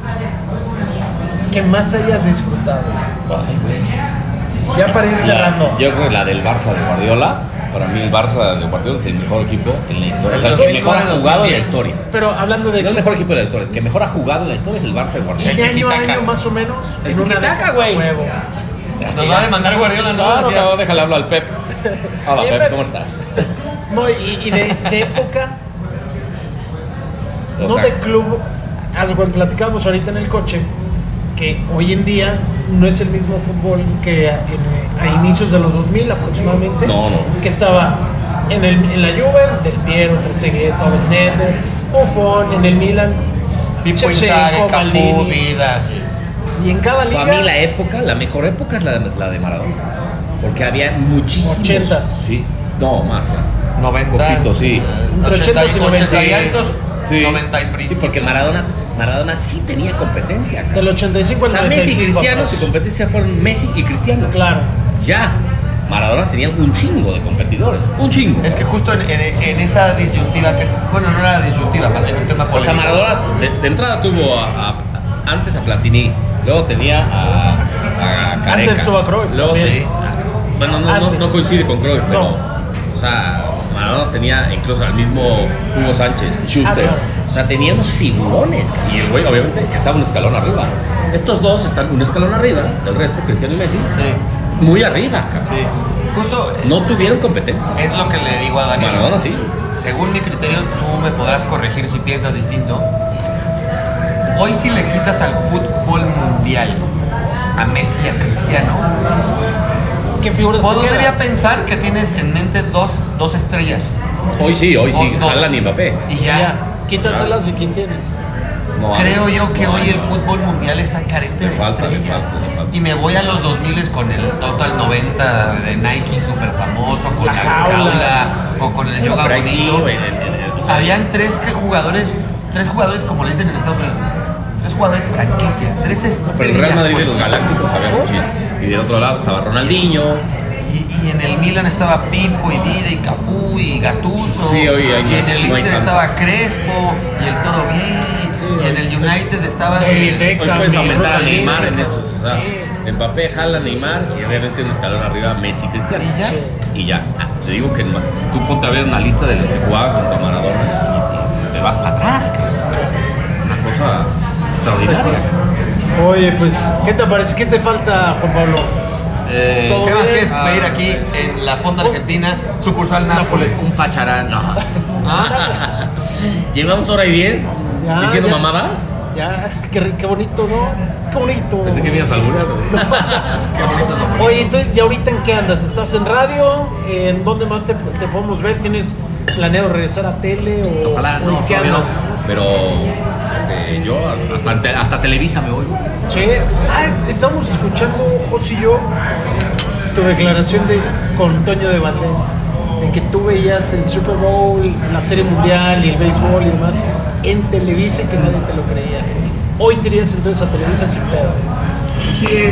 Que más hayas disfrutado. Ay, güey. Ya para ir cerrando. Yo creo que la del Barça de Guardiola, para mí el Barça de Guardiola es el mejor equipo en la historia. O sea, el que mejor ha jugado en la historia. Pero hablando de No el mejor equipo de la historia, el que mejor ha jugado en la historia es el Barça de Guardiola. de año a tiki-taka. año más o menos. El en una tiki-taka, década, güey. huevo. Nos va a demandar Guardiola, ¿no? Claro, Decías. no, déjale hablar al Pep. Hola, Oye, Pep, Pep. ¿cómo estás? No, y de época, O no sea, de club. Cuando platicábamos ahorita en el coche, que hoy en día no es el mismo fútbol que a inicios de los 2000 aproximadamente. No. Que estaba en la Juve, Del Piero, Trezeguet, Nedved, Buffon, en el Milan, Pipo Shevchenko, Inzaghi, Cafú, Maldini. Vida, sí. Y en cada liga. Para mí la mejor época es la de Maradona. Porque había muchísimos. 80s. Sí, no, más. 90. Poquito, sí. Entre 80 y 90. 80 y altos, Sí. 90 y Sí, principios. porque Maradona sí tenía competencia. Cara. Del 85 O al sea, Messi y 95. Cristiano, su competencia fueron Messi y Cristiano. Claro. Ya. Maradona tenía un chingo de competidores, un chingo. Es que justo en esa disyuntiva que, bueno, no era disyuntiva, más bien un tema O sea, polémico. Maradona de entrada tuvo antes a Platini, luego tenía a Careca. Antes tuvo a Cruyff Luego también. sí. Bueno, no Antes. coincide con Cruyff, pero... No. O sea, Maradona tenía incluso al mismo Hugo Sánchez, Schuster. claro. O sea, teníamos figurones. Y el güey, obviamente, estaba un escalón arriba. Estos dos están un escalón arriba del resto, Cristiano y Messi. Sí, Muy arriba, cabrón. sí. Justo No tuvieron competencia. es lo que le digo a Daniel. Maradona sí. Según mi criterio, tú me podrás corregir si piensas distinto. Hoy si le quitas al fútbol mundial a Messi y a Cristiano, ¿Qué figuras te podría quedan? pensar que tienes en mente dos estrellas. Hoy sí, O dos. Haaland y Mbappé. Y Ya, ya. quítaselas y quién tienes. No, Creo yo que no, hoy no. el fútbol mundial está carente Le de falta, le estrellas. falta, le falta. Y me voy a los 2000 con el Total 90 de Nike súper famoso, con La la jaula. jaula o con el yoga Pero ahí sí, bonito. güey, o sea, Habían tres jugadores como le dicen en Estados Unidos, tres jugadores franquicia, tres estrellas. pero el Real Madrid de los por- Galácticos había muchísimo. Y del otro lado estaba Ronaldinho. Y en el Milan estaba Pipo y Dida y Cafú y Gattuso. Sí, hoy hay- y en el no hay Inter tantos. estaba Crespo y el Toro Vieri. Y en el United estaba David Beckham. Hoy puedes aumentar a Ronaldinho. Neymar en esos. O sea, Sí. Mbappé, Haaland, Neymar y obviamente un escalón arriba Messi, Cristiano. ¿Y ya? Y ya. Te digo que tú ponte a ver una lista de los que jugaban contra Maradona y te vas para atrás, cabrón. Una cosa extraordinaria. Oye, pues, ¿qué te parece? ¿Qué te falta, Juan Pablo? Todo ¿Qué más bien. quieres pedir aquí en la Fonda Argentina, sucursal Nápoles? Un pacharán, no. ¿Ah? Llevamos hora y 10 Ya, diciendo ya. mamadas. Ya, qué bonito, ¿no? Qué bonito. Pensé que me ibas a alburear. Qué bonito es lo bonito. Oye, entonces, ¿y ahorita en qué andas? ¿Estás en radio? ¿En dónde más te podemos ver? ¿Tienes planeado regresar a tele? O, Ojalá, o no, en qué todavía no. andas? Pero yo hasta Televisa me voy. Sí. Estamos escuchando, José y yo, tu declaración con Toño de Valdés, de que tú veías el Super Bowl, la Serie Mundial y el béisbol y demás en Televisa y que nadie te lo creía. Hoy te irías entonces a Televisa sin pedo. Sí.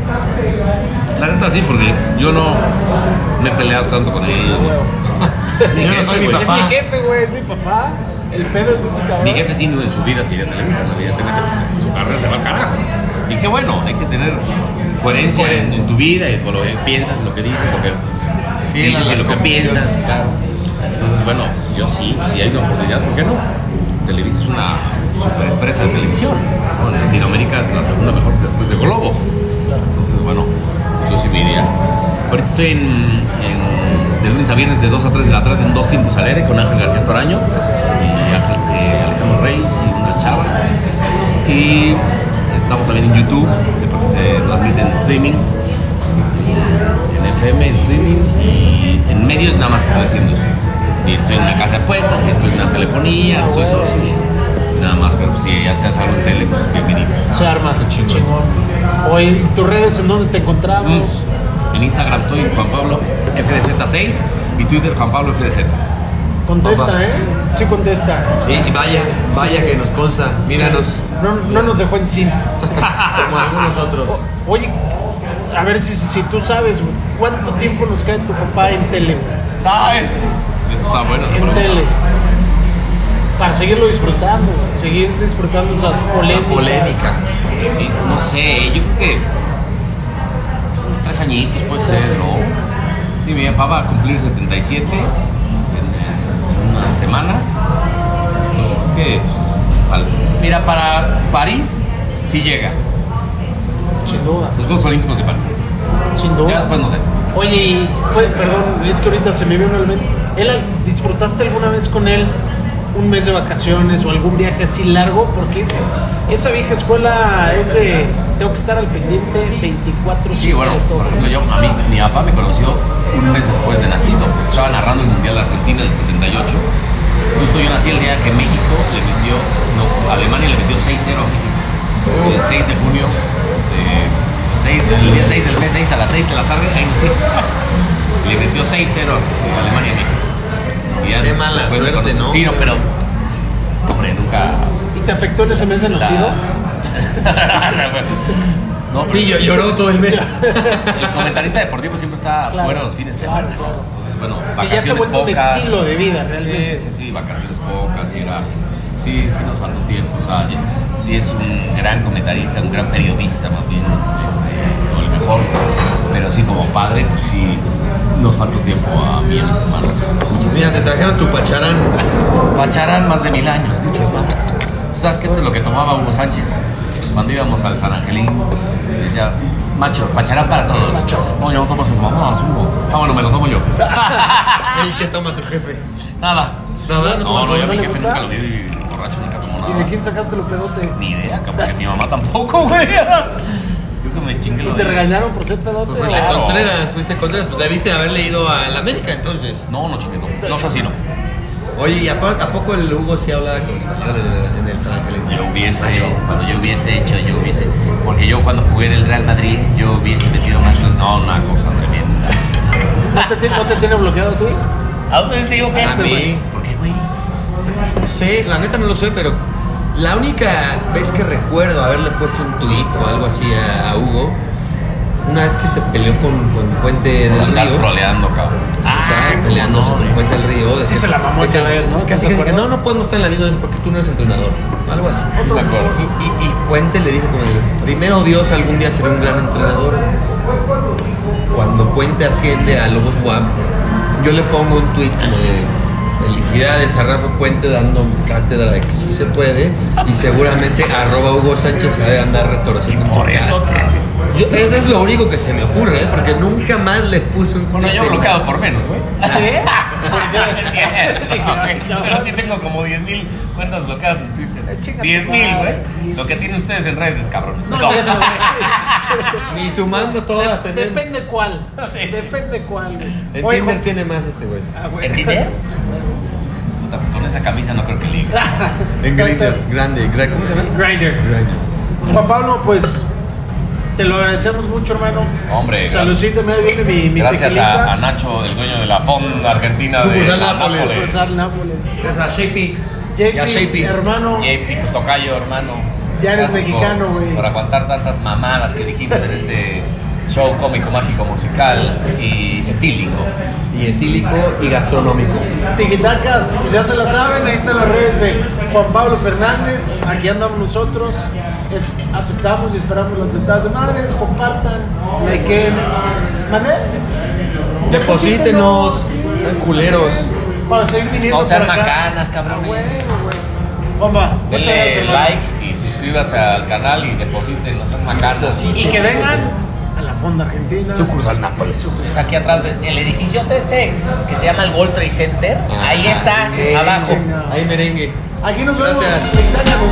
La neta sí, porque yo no me he peleado tanto con él. Yo no soy mi Es papá. mi jefe, güey, es mi papá. El pedo es ese cabrón. Mi jefe sí en su vida se iría a Televisa, ¿no? Evidentemente pues, su carrera se va al carajo. Y qué bueno, hay que tener coherencia en tu vida y con lo que piensas, lo que dices, lo que Fiel a dices y las lo que convicciones. piensas, claro. Entonces, bueno, yo sí, si hay una oportunidad, ¿por qué no? Televisa es una super empresa de televisión, ¿no? En Latinoamérica es la segunda mejor después de Globo. Entonces, bueno, yo sí me iría. Ahorita estoy de lunes a viernes de 2 a 3 de la tarde en 2 tiempos al aire con Ángel García Toraño y Alejandro Reyes y unas chavas. Y estamos también en YouTube, se transmite en streaming, en FM, en streaming, y en medios nada más estoy haciendo eso. Y estoy en una casa de apuestas, y estoy en una telefonía, soy socio, y nada más, pero si ya se hace algo en tele, pues bienvenido. Se arma, chingón. Oye, ¿y tus redes en dónde te encontramos? En Instagram estoy Juan Pablo FDZ6 y Twitter Juan Pablo FDZ. Contesta, Papá. ¿eh? Sí contesta. Sí, y vaya que nos consta. Míranos, No nos dejó en sin. como algunos otros. Oye, a ver si tú sabes, güey, ¿cuánto tiempo nos queda tu papá en tele, güey? ¡Ay! Esto está bueno, esa En pregunta. tele. Para seguirlo disfrutando, güey, seguir disfrutando esas polémicas. La polémica. No sé, yo creo que unos 3 añitos puede ser, ¿no? Sí, mi papá va a cumplir 77 en unas semanas. Entonces yo creo que, mira, para París sí llega. Sin duda, Los Juegos Olímpicos de París. sin duda. Ya después no sé. Oye, y perdón, es que ahorita se me vino al mente. ¿Disfrutaste alguna vez con él un mes de vacaciones o algún viaje así largo? Porque esa vieja escuela es de tengo que estar al pendiente 24/7 Sí, bueno, de todo. por ejemplo, mi papá me conoció un mes después de nacido. Estaba narrando el Mundial de Argentina del 78. Justo yo nací el día que Alemania le metió 6-0 a México. El 6 de junio, el día 6 del mes 6 a las 6 de la tarde, ahí nací. Le metió 6-0 a Alemania y México. Y ya Qué mala después me suerte, conoció. ¿no? Sí, no, pero, hombre, nunca... ¿Y te afectó en ese mes de nacido? No, Sí, lloró todo el mes. el comentarista deportivo siempre está Claro. fuera los fines de semana. Claro, claro. Entonces, bueno, Que ya se vacaciones vuelve un pocas. estilo de vida, realmente. Sí, vacaciones pocas. Sí, nos faltó tiempo. O sea, sí es un gran comentarista, un gran periodista más bien, o el mejor. Pero sí, como padre, pues sí, nos faltó tiempo a mí y a mis hermanos. Mira, te trajeron tu pacharán. Pacharán más de 1000 años, muchos más. Tú sabes que esto es lo que tomaba Hugo Sánchez cuando íbamos al San Angelín. Decía, macho, pacharán para todos. No, yo no tomo esas mamadas, Hugo. Ah, bueno, me lo tomo yo. ¿Y qué toma tu jefe? Nada. Nada, No, yo a ¿no mi le jefe gusta? nunca lo vi borracho, nunca tomó nada. ¿Y de quién sacaste lo pedote? Ni idea, porque mi mamá tampoco, güey. Yo que me chingue ¿Y lo te de... regañaron por ser pedote? Pues fuiste Claro. Contreras, Pues debiste haberle ido a la América entonces. No, chingue, no. No sé si no. Oye, ¿y aparte, ¿a poco el Hugo sí hablaba con los pacharán en el San Angelín? Cuando yo hubiese porque yo cuando jugué en el Real Madrid, yo hubiese metido más, no, una cosa tremenda. ¿No te tiene bloqueado tú? ¿A ustedes digo que? A mí. ¿Por qué, güey? No sé, la neta no lo sé, pero la única vez que recuerdo haberle puesto un tuit o algo así a Hugo, una vez que se peleó con Puente Por del andar Río. troleando, cabrón. Estaba peleándose con Puente del Río. Sí se la mamó esa vez, ¿no? Casi ¿Estás de que acuerdo? no podemos estar en la misma vez porque tú no eres entrenador. Algo así. Sí, me acuerdo. Y Puente le dijo como, primero Dios algún día será un gran entrenador. Cuando Puente asciende a Lobos WAP, yo le pongo un tuit como de felicidades a Rafa Puente dando cátedra de que sí se puede y seguramente @Hugo Sánchez se va a andar retorciendo en su Por eso casa. Eso es lo único que se me ocurre, porque nunca más le puse un Bueno, tuit yo de- bloqueado por menos, güey. ¿Sí? Pero sí tengo como 10,000 cuentas bloqueadas en Twitter. Chinga tu 10,000, madre. güey. Lo que tienen ustedes en redes, cabrones. No, eso, güey. Ni sumando todas tenemos. Depende cuál. Sí, sí. Depende cuál, güey. En Oye, Tinder Juan- tiene más este güey. Ah, güey. ¿En Tinder? Puta, pues con esa camisa no creo que ligue. En Grindr, grande. ¿Cómo se llama? Grindr. Grindr. Juan Pablo, pues te lo agradecemos mucho, hermano. Hombre, Saludcita, mira, viene mi gracias tequilita. a Nacho, el dueño de la fonda argentina de Sucursal Nápoles. Nápoles. Sucursal Nápoles. Gracias a Shapey. JP, Ya, Shapey. hermano, JP, tocayo, hermano. Ya eres Gracias mexicano, por- güey. Por aguantar tantas mamadas que dijimos en este show cómico, mágico, musical y etílico. Y etílico y gastronómico. tiquitacas, pues ya se la saben, ahí están las redes de Juan Pablo Fernández, aquí andamos nosotros, aceptamos y esperamos las mentadas de madres, compartan, likeen, ¿mandé? Deposítenos, sean culeros. Para seguir viniendo No sean por acá. macanas, cabrón. Bomba, muchas gracias, Denle hermano. like y suscríbase al canal y depositen, no sean macanas. Y que vengan a la Fonda Argentina. Sucursal Nápoles. Es aquí atrás del edificio que se llama el World Trade Center. Ahí está, abajo. Ahí merengue. Aquí nos vemos. Gracias. Mexicana,